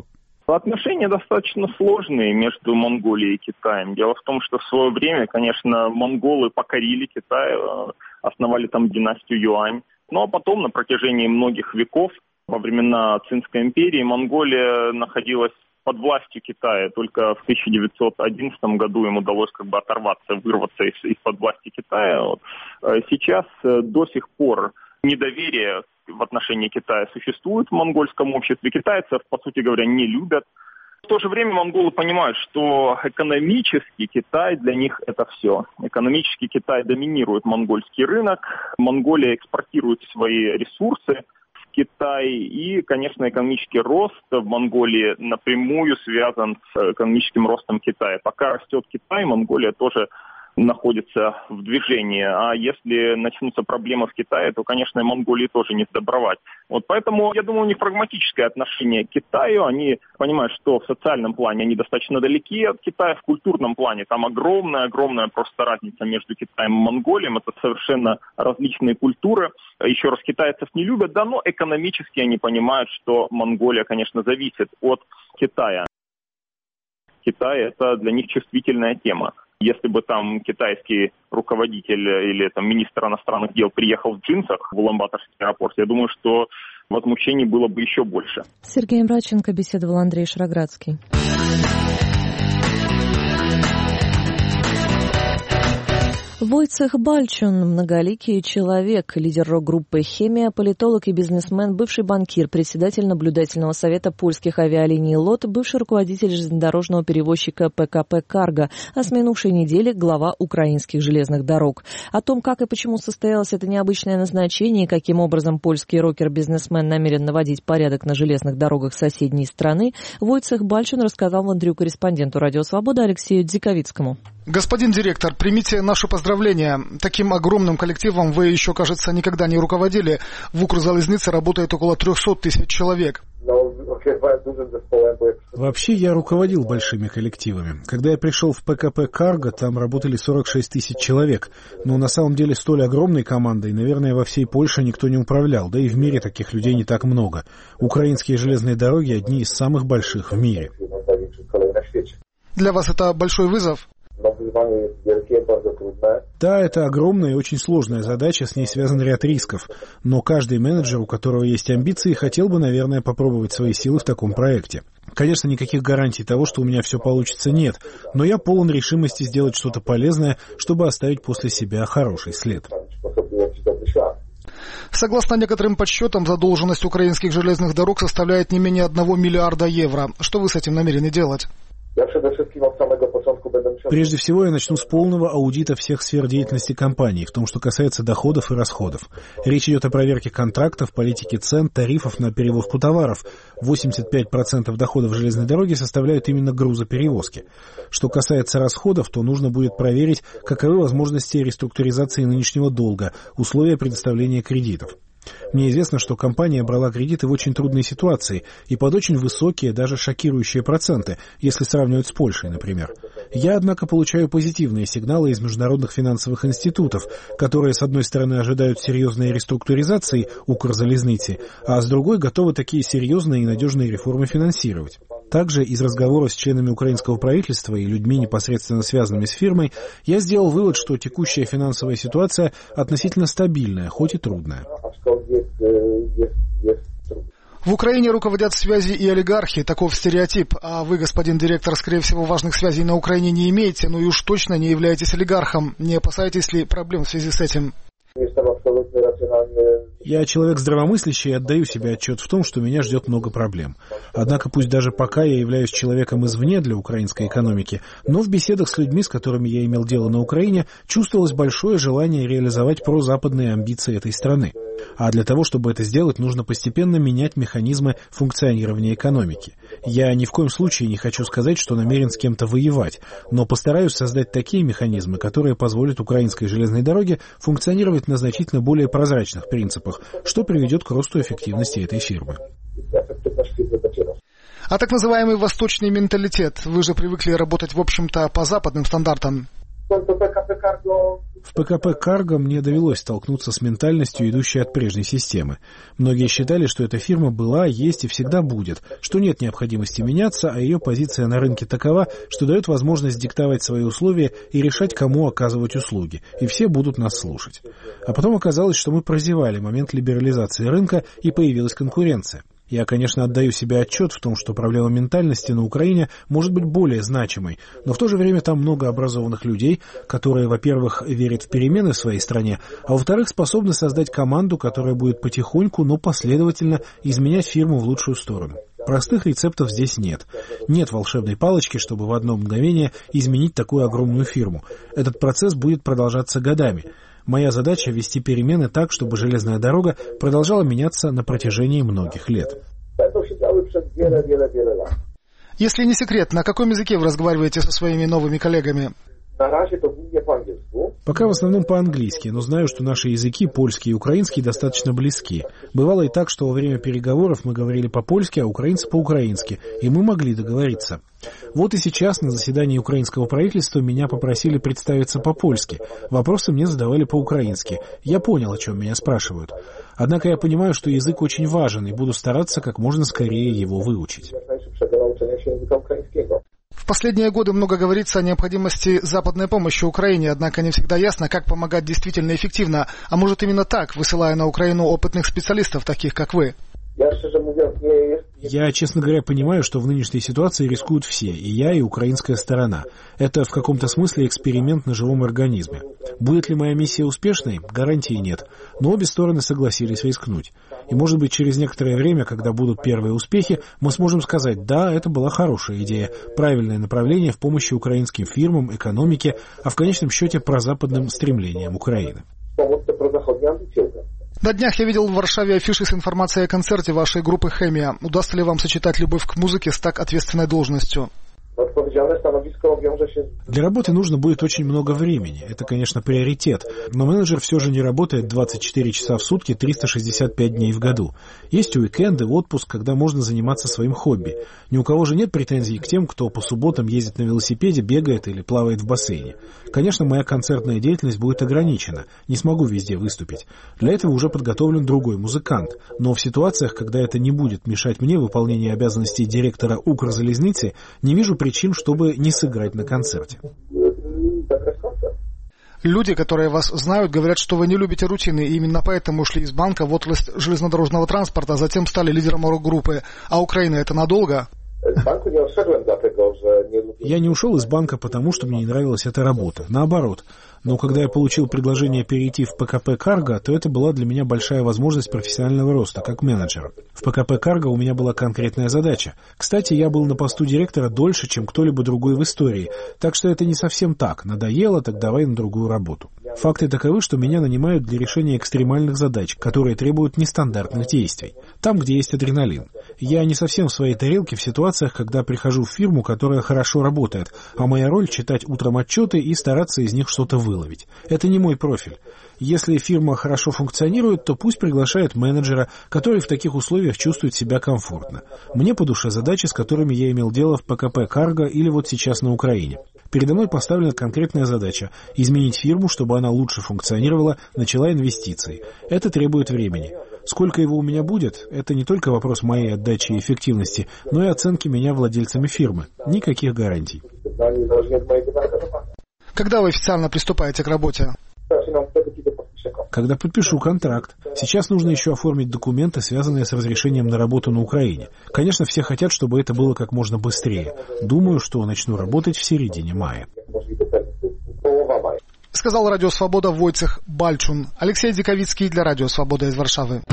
Отношения достаточно сложные между Монголией и Китаем. Дело в том, что в свое время, конечно, монголы покорили Китай, основали там династию Юань. Ну а потом, на протяжении многих веков, во времена Цинской империи, Монголия находилась под властью Китая. Только в тысяча девятьсот одиннадцатом году им удалось как бы оторваться, вырваться из, из-под власти Китая. Вот. Сейчас до сих пор недоверие в отношении Китая существует в монгольском обществе. Китайцев, по сути говоря, не любят. В то же время монголы понимают, что экономически Китай для них это все. Экономически Китай доминирует монгольский рынок. Монголия экспортирует свои ресурсы в Китай. И, конечно, экономический рост в Монголии напрямую связан с экономическим ростом Китая. Пока растет Китай, Монголия тоже находится в движении. А если начнутся проблемы в Китае, то, конечно, и Монголии тоже не сдобровать. Вот поэтому, я думаю, у них прагматическое отношение к Китаю. Они понимают, что в социальном плане они достаточно далеки от Китая, в культурном плане там огромная-огромная просто разница между Китаем и Монголией. Это совершенно различные культуры. Еще раз, китайцев не любят, да, но экономически они понимают, что Монголия, конечно, зависит от Китая. Китай – это для них чувствительная тема. Если бы там китайский руководитель или там министр иностранных дел приехал в джинсах в Улан-Баторский аэропорт, я думаю, что возмущений было бы еще больше. С Сергеем Радченко беседовал Андрей Шароградский. Войцех Балчун – многоликий человек, лидер рок-группы «Хемия», политолог и бизнесмен, бывший банкир, председатель наблюдательного совета польских авиалиний «Лот», бывший руководитель железнодорожного перевозчика ПКП «Карго», а с минувшей недели глава украинских железных дорог. О том, как и почему состоялось это необычное назначение и каким образом польский рокер-бизнесмен намерен наводить порядок на железных дорогах соседней страны, Войцех Балчун рассказал в интервью корреспонденту «Радио Свобода» Алексею Дзиковицкому. Господин директор, примите наши поздравления. Таким огромным коллективом вы еще, кажется, никогда не руководили. В Укрзалезнице работает около трехсот тысяч человек. Вообще я руководил большими коллективами. Когда я пришел в ПКП «Карго», там работали сорок шесть тысяч человек. Но на самом деле столь огромной командой, наверное, во всей Польше никто не управлял. Да и в мире таких людей не так много. Украинские железные дороги одни из самых больших в мире. Для вас это большой вызов? Да, это огромная и очень сложная задача, с ней связан ряд рисков. Но каждый менеджер, у которого есть амбиции, хотел бы, наверное, попробовать свои силы в таком проекте. Конечно, никаких гарантий того, что у меня все получится, нет. Но я полон решимости сделать что-то полезное, чтобы оставить после себя хороший след. Согласно некоторым подсчетам, задолженность украинских железных дорог составляет не менее одного миллиарда евро. Что вы с этим намерены делать? Прежде всего, я начну с полного аудита всех сфер деятельности компании, в том, что касается доходов и расходов. Речь идет о проверке контрактов, политики цен, тарифов на перевозку товаров. восемьдесят пять процентов доходов железной дороги составляют именно грузоперевозки. Что касается расходов, то нужно будет проверить, каковы возможности реструктуризации нынешнего долга, условия предоставления кредитов. Мне известно, что компания брала кредиты в очень трудной ситуации и под очень высокие, даже шокирующие проценты, если сравнивать с Польшей, например. Я, однако, получаю позитивные сигналы из международных финансовых институтов, которые, с одной стороны, ожидают серьезной реструктуризации Укрзалезницы, а с другой готовы такие серьезные и надежные реформы финансировать. Также из разговора с членами украинского правительства и людьми, непосредственно связанными с фирмой, я сделал вывод, что текущая финансовая ситуация относительно стабильная, хоть и трудная. В Украине руководят связи и олигархи, таков стереотип. А вы, господин директор, скорее всего, важных связей на Украине не имеете, ну и уж точно не являетесь олигархом. Не опасаетесь ли проблем в связи с этим? Я человек здравомыслящий и отдаю себе отчет в том, что меня ждет много проблем. Однако пусть даже пока я являюсь человеком извне для украинской экономики, но в беседах с людьми, с которыми я имел дело на Украине, чувствовалось большое желание реализовать прозападные амбиции этой страны. А для того, чтобы это сделать, нужно постепенно менять механизмы функционирования экономики. Я ни в коем случае не хочу сказать, что намерен с кем-то воевать, но постараюсь создать такие механизмы, которые позволят украинской железной дороге функционировать на значительно более прозрачных принципах, что приведет к росту эффективности этой фирмы. А так называемый восточный менталитет, вы же привыкли работать, в общем-то, по западным стандартам. В ПКП «Карго» мне довелось столкнуться с ментальностью, идущей от прежней системы. Многие считали, что эта фирма была, есть и всегда будет, что нет необходимости меняться, а ее позиция на рынке такова, что дает возможность диктовать свои условия и решать, кому оказывать услуги, и все будут нас слушать. А потом оказалось, что мы прозевали момент либерализации рынка, и появилась конкуренция. Я, конечно, отдаю себе отчет в том, что проблема ментальности на Украине может быть более значимой, но в то же время там много образованных людей, которые, во-первых, верят в перемены в своей стране, а во-вторых, способны создать команду, которая будет потихоньку, но последовательно изменять фирму в лучшую сторону. Простых рецептов здесь нет. Нет волшебной палочки, чтобы в одно мгновение изменить такую огромную фирму. Этот процесс будет продолжаться годами. Моя задача — вести перемены так, чтобы железная дорога продолжала меняться на протяжении многих лет. Если не секрет, на каком языке вы разговариваете со своими новыми коллегами? Пока в основном по-английски, но знаю, что наши языки, польский и украинский, достаточно близки. Бывало и так, что во время переговоров мы говорили по-польски, а украинцы по-украински, и мы могли договориться. Вот и сейчас на заседании украинского правительства меня попросили представиться по-польски. Вопросы мне задавали по-украински. Я понял, о чем меня спрашивают. Однако я понимаю, что язык очень важен, и буду стараться как можно скорее его выучить. В последние годы много говорится о необходимости западной помощи Украине, однако не всегда ясно, как помогать действительно эффективно. А может именно так, высылая на Украину опытных специалистов, таких как вы? Я, честно говоря, понимаю, что в нынешней ситуации рискуют все, и я, и украинская сторона. Это в каком-то смысле эксперимент на живом организме. Будет ли моя миссия успешной? Гарантии нет. Но обе стороны согласились рискнуть. И, может быть, через некоторое время, когда будут первые успехи, мы сможем сказать: да, это была хорошая идея, правильное направление в помощи украинским фирмам, экономике, а в конечном счете прозападным стремлениям Украины. На днях я видел в Варшаве афиши с информацией о концерте вашей группы «Хемия». Удастся ли вам сочетать любовь к музыке с так ответственной должностью? Для работы нужно будет очень много времени. Это, конечно, приоритет. Но менеджер все же не работает двадцать четыре часа в сутки, триста шестьдесят пять дней в году. Есть уикенды, отпуск, когда можно заниматься своим хобби. Ни у кого же нет претензий к тем, кто по субботам ездит на велосипеде, бегает или плавает в бассейне. Конечно, моя концертная деятельность будет ограничена. Не смогу везде выступить. Для этого уже подготовлен другой музыкант. Но в ситуациях, когда это не будет мешать мне выполнению обязанностей директора Укрзалезницы, не вижу причин, чтобы не сыграть на концерте. Люди, которые вас знают, говорят, что вы не любите рутины, и именно поэтому ушли из банка в отрасль железнодорожного транспорта, а затем стали лидером рок-группы. А Украина — это надолго? Я не ушел из банка, потому что мне не нравилась эта работа. Наоборот. Но когда я получил предложение перейти в ПКП «Карго», то это была для меня большая возможность профессионального роста, как менеджера. В ПКП «Карго» у меня была конкретная задача. Кстати, я был на посту директора дольше, чем кто-либо другой в истории, так что это не совсем так. Надоело, так давай на другую работу. Факты таковы, что меня нанимают для решения экстремальных задач, которые требуют нестандартных действий. Там, где есть адреналин. Я не совсем в своей тарелке в ситуациях, когда прихожу в фирму, которая хорошо работает, а моя роль — читать утром отчеты и стараться из них что-то выловить. Это не мой профиль. Если фирма хорошо функционирует, то пусть приглашает менеджера, который в таких условиях чувствует себя комфортно. Мне по душе задачи, с которыми я имел дело в ПКП «Карго» или вот сейчас на Украине. Передо мной поставлена конкретная задача – изменить фирму, чтобы она лучше функционировала, начала инвестиции. Это требует времени. Сколько его у меня будет – это не только вопрос моей отдачи и эффективности, но и оценки меня владельцами фирмы. Никаких гарантий. Когда вы официально приступаете к работе? Когда подпишу контракт. Сейчас нужно еще оформить документы, связанные с разрешением на работу на Украине. Конечно, все хотят, чтобы это было как можно быстрее. Думаю, что начну работать в середине мая. Сказал Радио Свобода Войцех Бальчун. Алексей Диковицкий для Радио Свобода из Варшавы.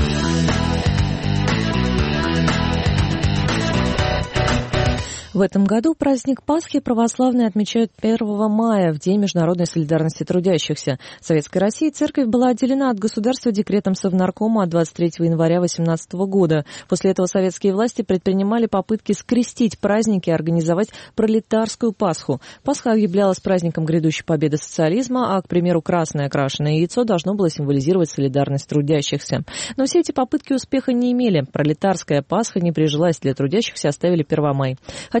В этом году праздник Пасхи православные отмечают первого мая, в День международной солидарности трудящихся. В Советской России церковь была отделена от государства декретом Совнаркома от двадцать третьего января две тысячи восемнадцатого года. После этого советские власти предпринимали попытки скрестить праздники и организовать пролетарскую Пасху. Пасха объявлялась праздником грядущей победы социализма, а, к примеру, красное окрашенное яйцо должно было символизировать солидарность трудящихся. Но все эти попытки успеха не имели. Пролетарская Пасха не прижилась, для трудящихся оставили Первомай.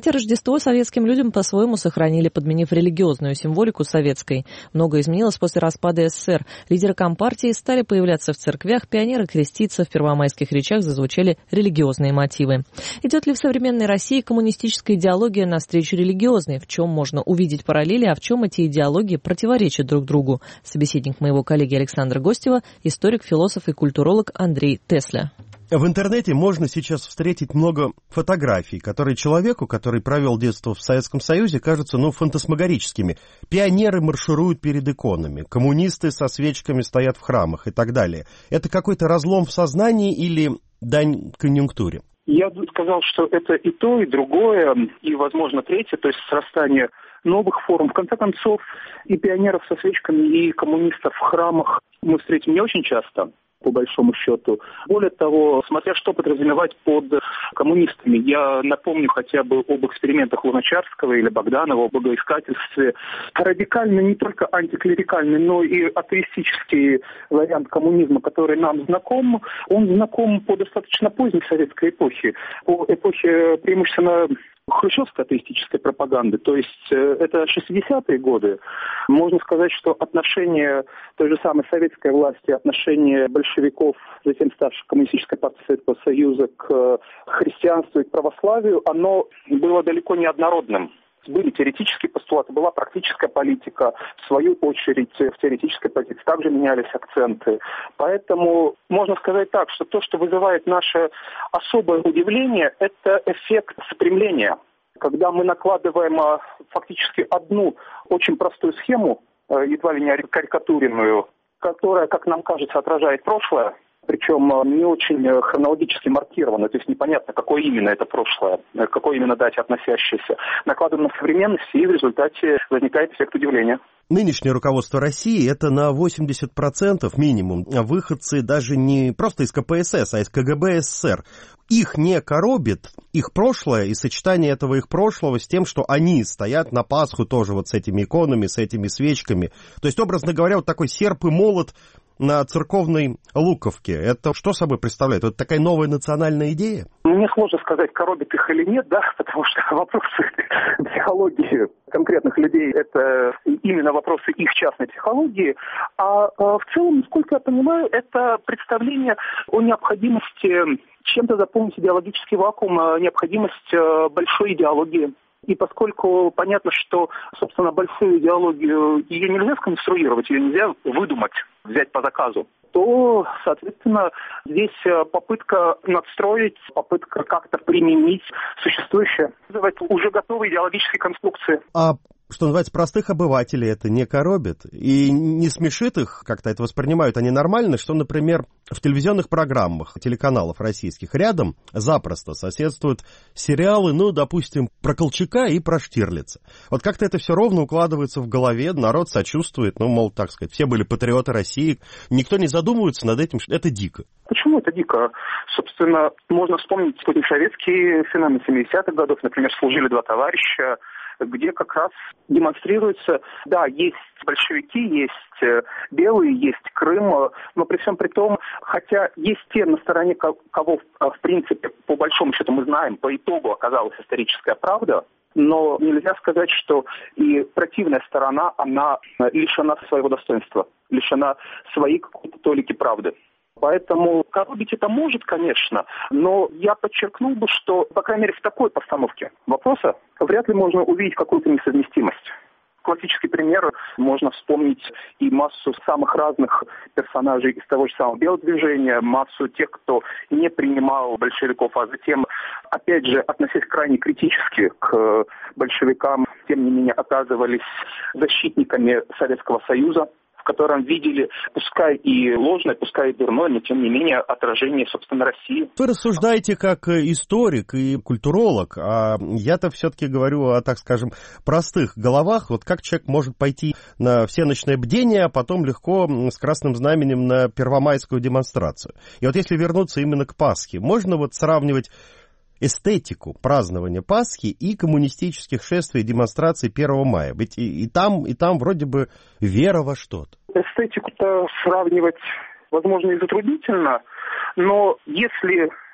Хотя Рождество советским людям по-своему сохранили, подменив религиозную символику советской. Многое изменилось после распада СССР. Лидеры Компартии стали появляться в церквях, пионеры креститься, в первомайских речах зазвучали религиозные мотивы. Идет ли в современной России коммунистическая идеология навстречу религиозной? В чем можно увидеть параллели, а в чем эти идеологии противоречат друг другу? Собеседник моего коллеги Александра Гостева, историк, философ и культуролог Андрей Тесля. В интернете можно сейчас встретить много фотографий, которые человеку, который провел детство в Советском Союзе, кажутся, ну, фантасмагорическими. Пионеры маршируют перед иконами, коммунисты со свечками стоят в храмах и так далее. Это какой-то разлом в сознании или дань конъюнктуре? Я бы сказал, что это и то, и другое, и, возможно, третье, то есть срастание новых форм. В конце концов, и пионеров со свечками, и коммунистов в храмах мы встретим не очень часто, по большому счету. Более того, смотря что подразумевать под коммунистами, я напомню хотя бы об экспериментах Луначарского или Богданова, о богоискательстве. Радикальный, не только антиклерикальный, но и атеистический вариант коммунизма, который нам знаком, он знаком по достаточно поздней советской эпохе, по эпохе преимущественно хрущевской атеистической пропаганды, то есть э, это шестидесятые годы. Можно сказать, что отношение той же самой советской власти, отношение большевиков, затем старшей коммунистической партии Советского Союза к христианству и к православию, оно было далеко не однородным. Были теоретические постулаты, была практическая политика, в свою очередь в теоретической позиции также менялись акценты. Поэтому можно сказать так, что то, что вызывает наше особое удивление, это эффект стремления. Когда мы накладываем фактически одну очень простую схему, едва ли не карикатуренную, которая, как нам кажется, отражает прошлое, причем не очень хронологически маркировано, то есть непонятно, какое именно это прошлое, к какой именно дате относящееся, накладываем на современность, и в результате возникает эффект удивления. Нынешнее руководство России – это на восемьдесят процентов минимум выходцы даже не просто из ка пэ эс эс, а из ка гэ бэ эс эс эс эр. Их не коробит их прошлое и сочетание этого их прошлого с тем, что они стоят на Пасху тоже вот с этими иконами, с этими свечками. То есть, образно говоря, вот такой серп и молот на церковной Луковке. Это что собой представляет? Это такая новая национальная идея? Мне сложно сказать, коробит их или нет, да, потому что вопросы психологии конкретных людей – это именно вопросы их частной психологии. А, а в целом, насколько я понимаю, это представление о необходимости чем-то заполнить идеологический вакуум, необходимость большой идеологии. И поскольку понятно, что, собственно, большую идеологию, ее нельзя сконструировать, ее нельзя выдумать, взять по заказу, то, соответственно, здесь попытка надстроить, попытка как-то применить существующее, называть уже готовые идеологические конструкции. А что называется, простых обывателей это не коробит и не смешит их, как-то это воспринимают они нормально, что, например, в телевизионных программах телеканалов российских рядом запросто соседствуют сериалы, ну, допустим, про Колчака и про Штирлица. Вот как-то это все ровно укладывается в голове, народ сочувствует, ну, мол, так сказать, все были патриоты России, никто не задумывается над этим, что это дико. Почему это дико? Собственно, можно вспомнить советские феномены семидесятых годов, например, «Служили два товарища», где как раз демонстрируется, да, есть большевики, есть белые, есть Крым, но при всем при том, хотя есть те, на стороне кого, в принципе, по большому счету мы знаем, по итогу оказалась историческая правда, но нельзя сказать, что и противная сторона, она лишена своего достоинства, лишена своей какой-то толики правды. Поэтому коробить это может, конечно, но я подчеркнул бы, что, по крайней мере, в такой постановке вопроса вряд ли можно увидеть какую-то несовместимость. Классический пример, можно вспомнить и массу самых разных персонажей из того же самого белого движения, массу тех, кто не принимал большевиков, а затем, опять же, относясь крайне критически к большевикам, тем не менее оказывались защитниками Советского Союза, в котором видели, пускай и ложное, пускай и дурное, но тем не менее отражение, собственно, России. Вы рассуждаете как историк и культуролог, а я-то все-таки говорю о, так скажем, простых головах. Вот как человек может пойти на всеночное бдение, а потом легко с красным знаменем на первомайскую демонстрацию. И вот если вернуться именно к Пасхе, можно вот сравнивать эстетику празднования Пасхи и коммунистических шествий и демонстраций первого мая. Ведь и, и там, и там вроде бы вера во что-то. Эстетику-то сравнивать, возможно, и затруднительно, но если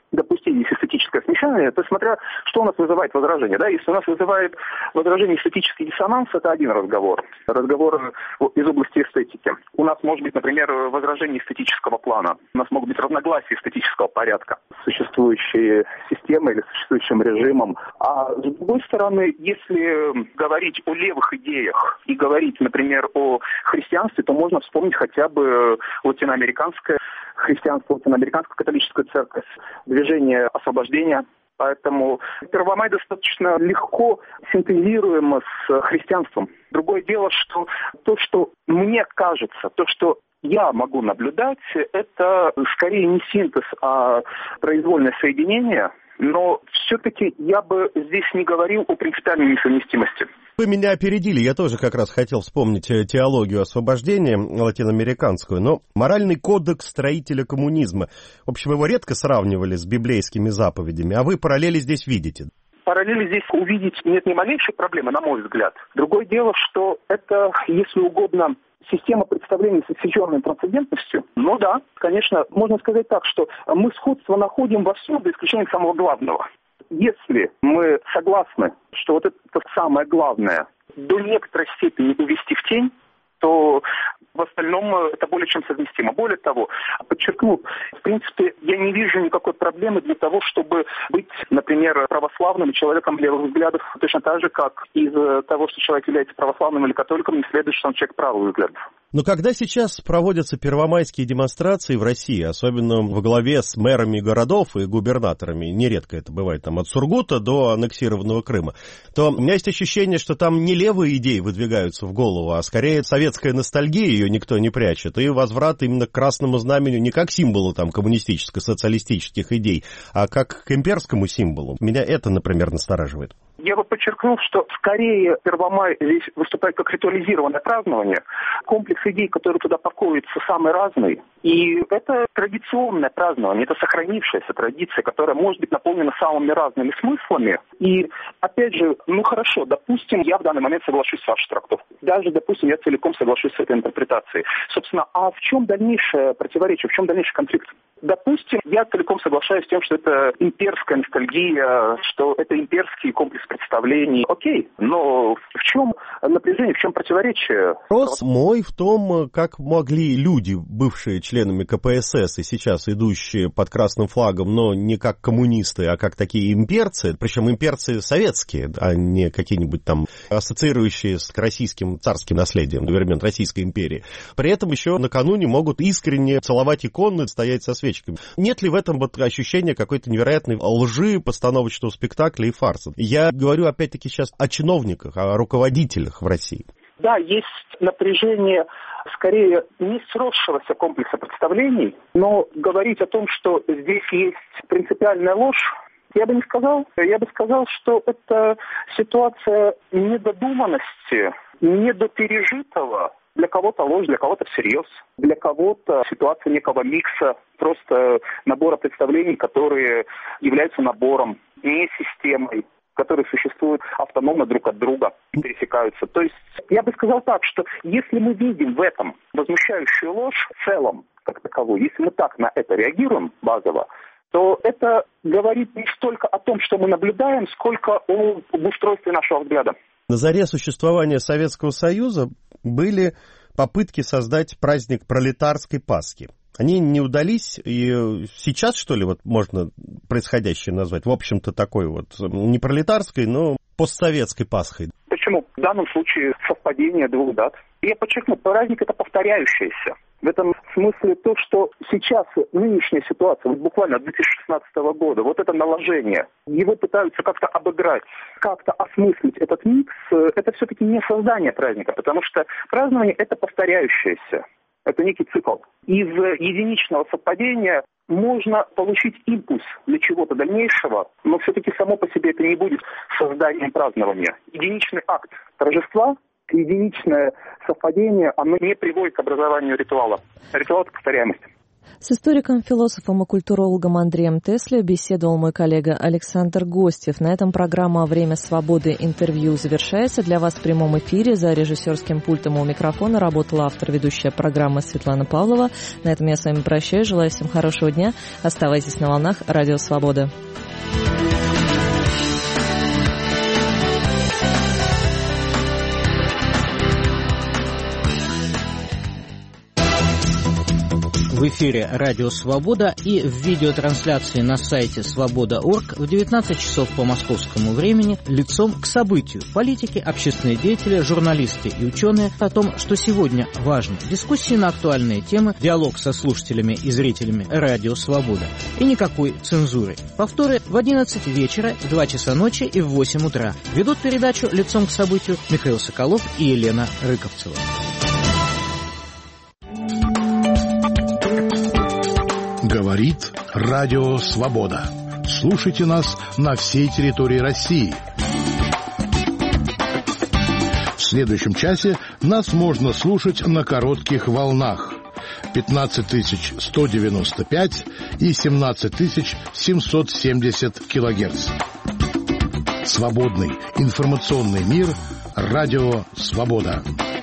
допустить здесь эстетическое смешение, то смотря, что у нас вызывает возражение. Да? Если у нас вызывает возражение эстетический диссонанс, это один разговор. Разговор из области эстетики. У нас может быть, например, возражение эстетического плана. У нас могут быть разногласия эстетического порядка с существующей системой или существующим режимом. А с другой стороны, если говорить о левых идеях и говорить, например, о христианстве, то можно вспомнить хотя бы латиноамериканское христианство, латиноамериканскую католическую церковь, движение освобождения. Поэтому Первомай достаточно легко синтезируемо с христианством. Другое дело, что то, что мне кажется, то, что я могу наблюдать, это скорее не синтез, а произвольное соединение. Но все-таки я бы здесь не говорил о принципиальной несовместимости. Вы меня опередили, я тоже как раз хотел вспомнить теологию освобождения латиноамериканскую, но моральный кодекс строителя коммунизма, в общем, его редко сравнивали с библейскими заповедями, а вы параллели здесь видите. Параллели здесь увидеть нет ни малейшей проблемы, на мой взгляд. Другое дело, что это, если угодно, система представлений с отсеченной трансцендентностью. Ну да, конечно, можно сказать так, что мы сходство находим во всем, за исключением самого главного. Если мы согласны, что вот это самое главное до некоторой степени увести в тень, то в остальном это более чем совместимо. Более того, подчеркну, в принципе, я не вижу никакой проблемы для того, чтобы быть, например, православным человеком левых взглядов, точно так же, как из того, что человек является православным или католиком, не следует, что он человек правых взглядов. Но когда сейчас проводятся первомайские демонстрации в России, особенно во главе с мэрами городов и губернаторами, нередко это бывает там от Сургута до аннексированного Крыма, то у меня есть ощущение, что там не левые идеи выдвигаются в голову, а скорее советская ностальгия, ее никто не прячет, и возврат именно к красному знаменю не как символу там коммунистическо-социалистических идей, а как к имперскому символу. Меня это, например, настораживает. Я бы подчеркнул, что скорее Первомай здесь выступает как ритуализированное празднование. Комплекс идей, которые туда пакуются, самый разный. И это традиционное празднование, это сохранившаяся традиция, которая может быть наполнена самыми разными смыслами. И, опять же, ну хорошо, допустим, я в данный момент соглашусь с вашей трактовкой. Даже, допустим, я целиком соглашусь с этой интерпретацией. Собственно, а в чем дальнейшее противоречие, в чем дальнейший конфликт? Допустим, я целиком соглашаюсь с тем, что это имперская ностальгия, что это имперский комплекс представлений. Окей, но в чем напряжение, в чем противоречие? Вопрос мой в том, как могли люди, бывшие членами ка пэ эс эс и сейчас идущие под красным флагом, но не как коммунисты, а как такие имперцы, причем имперцы советские, а не какие-нибудь там ассоциирующие с российским царским наследием, вернее, Российской империи. При этом еще накануне могут искренне целовать иконы, стоять со свечками. Нет ли в этом вот ощущения какой-то невероятной лжи, постановочного спектакля и фарса? Я говорю опять-таки сейчас о чиновниках, о руководителях в России. Да, есть напряжение скорее не сросшегося комплекса представлений, но говорить о том, что здесь есть принципиальная ложь, я бы не сказал. Я бы сказал, что это ситуация недодуманности, недопережитого. Для кого-то ложь, для кого-то всерьез, для кого-то ситуация некого микса, просто набора представлений, которые являются набором, не системой, которые существуют автономно друг от друга и пересекаются. То есть я бы сказал так, что если мы видим в этом возмущающую ложь в целом, как таковую, если мы так на это реагируем базово, то это говорит не столько о том, что мы наблюдаем, сколько о устройстве нашего взгляда. На заре существования Советского Союза были попытки создать праздник пролетарской Пасхи. Они не удались, и сейчас, что ли, вот можно происходящее назвать, в общем-то, такой вот не пролетарской, но постсоветской Пасхой. Почему? В данном случае совпадение двух дат. Я подчеркну, праздник это повторяющийся. В этом смысле то, что сейчас нынешняя ситуация, вот буквально две тысячи шестнадцатого года, вот это наложение, его пытаются как-то обыграть, как-то осмыслить этот микс, это все-таки не создание праздника, потому что празднование это повторяющееся, это некий цикл. Из единичного совпадения можно получить импульс для чего-то дальнейшего, но все-таки само по себе это не будет созданием празднования. Единичный акт торжества, единичное совпадение, оно не приводит к образованию ритуала. Ритуал – это повторяемость. С историком, философом и культурологом Андреем Тесле беседовал мой коллега Александр Гостев. На этом программа «Время свободы. Интервью» завершается. Для вас в прямом эфире за режиссерским пультом у микрофона работала автор ведущая программы Светлана Павлова. На этом я с вами прощаюсь. Желаю всем хорошего дня. Оставайтесь на волнах Радио Свобода. В эфире «Радио Свобода» и в видеотрансляции на сайте свобода точка орг в девятнадцать часов по московскому времени лицом к событию. Политики, общественные деятели, журналисты и ученые о том, что сегодня важно. Дискуссии на актуальные темы, диалог со слушателями и зрителями «Радио Свобода». И никакой цензуры. Повторы в одиннадцать вечера, в два часа ночи и в восемь утра. Ведут передачу лицом к событию Михаил Соколов и Елена Рыковцева. Говорит Радио Свобода. Слушайте нас на всей территории России. В следующем часе нас можно слушать на коротких волнах пятнадцать тысяч сто девяносто пять и семнадцать тысяч семьсот семьдесят килогерц. Свободный информационный мир. Радио Свобода.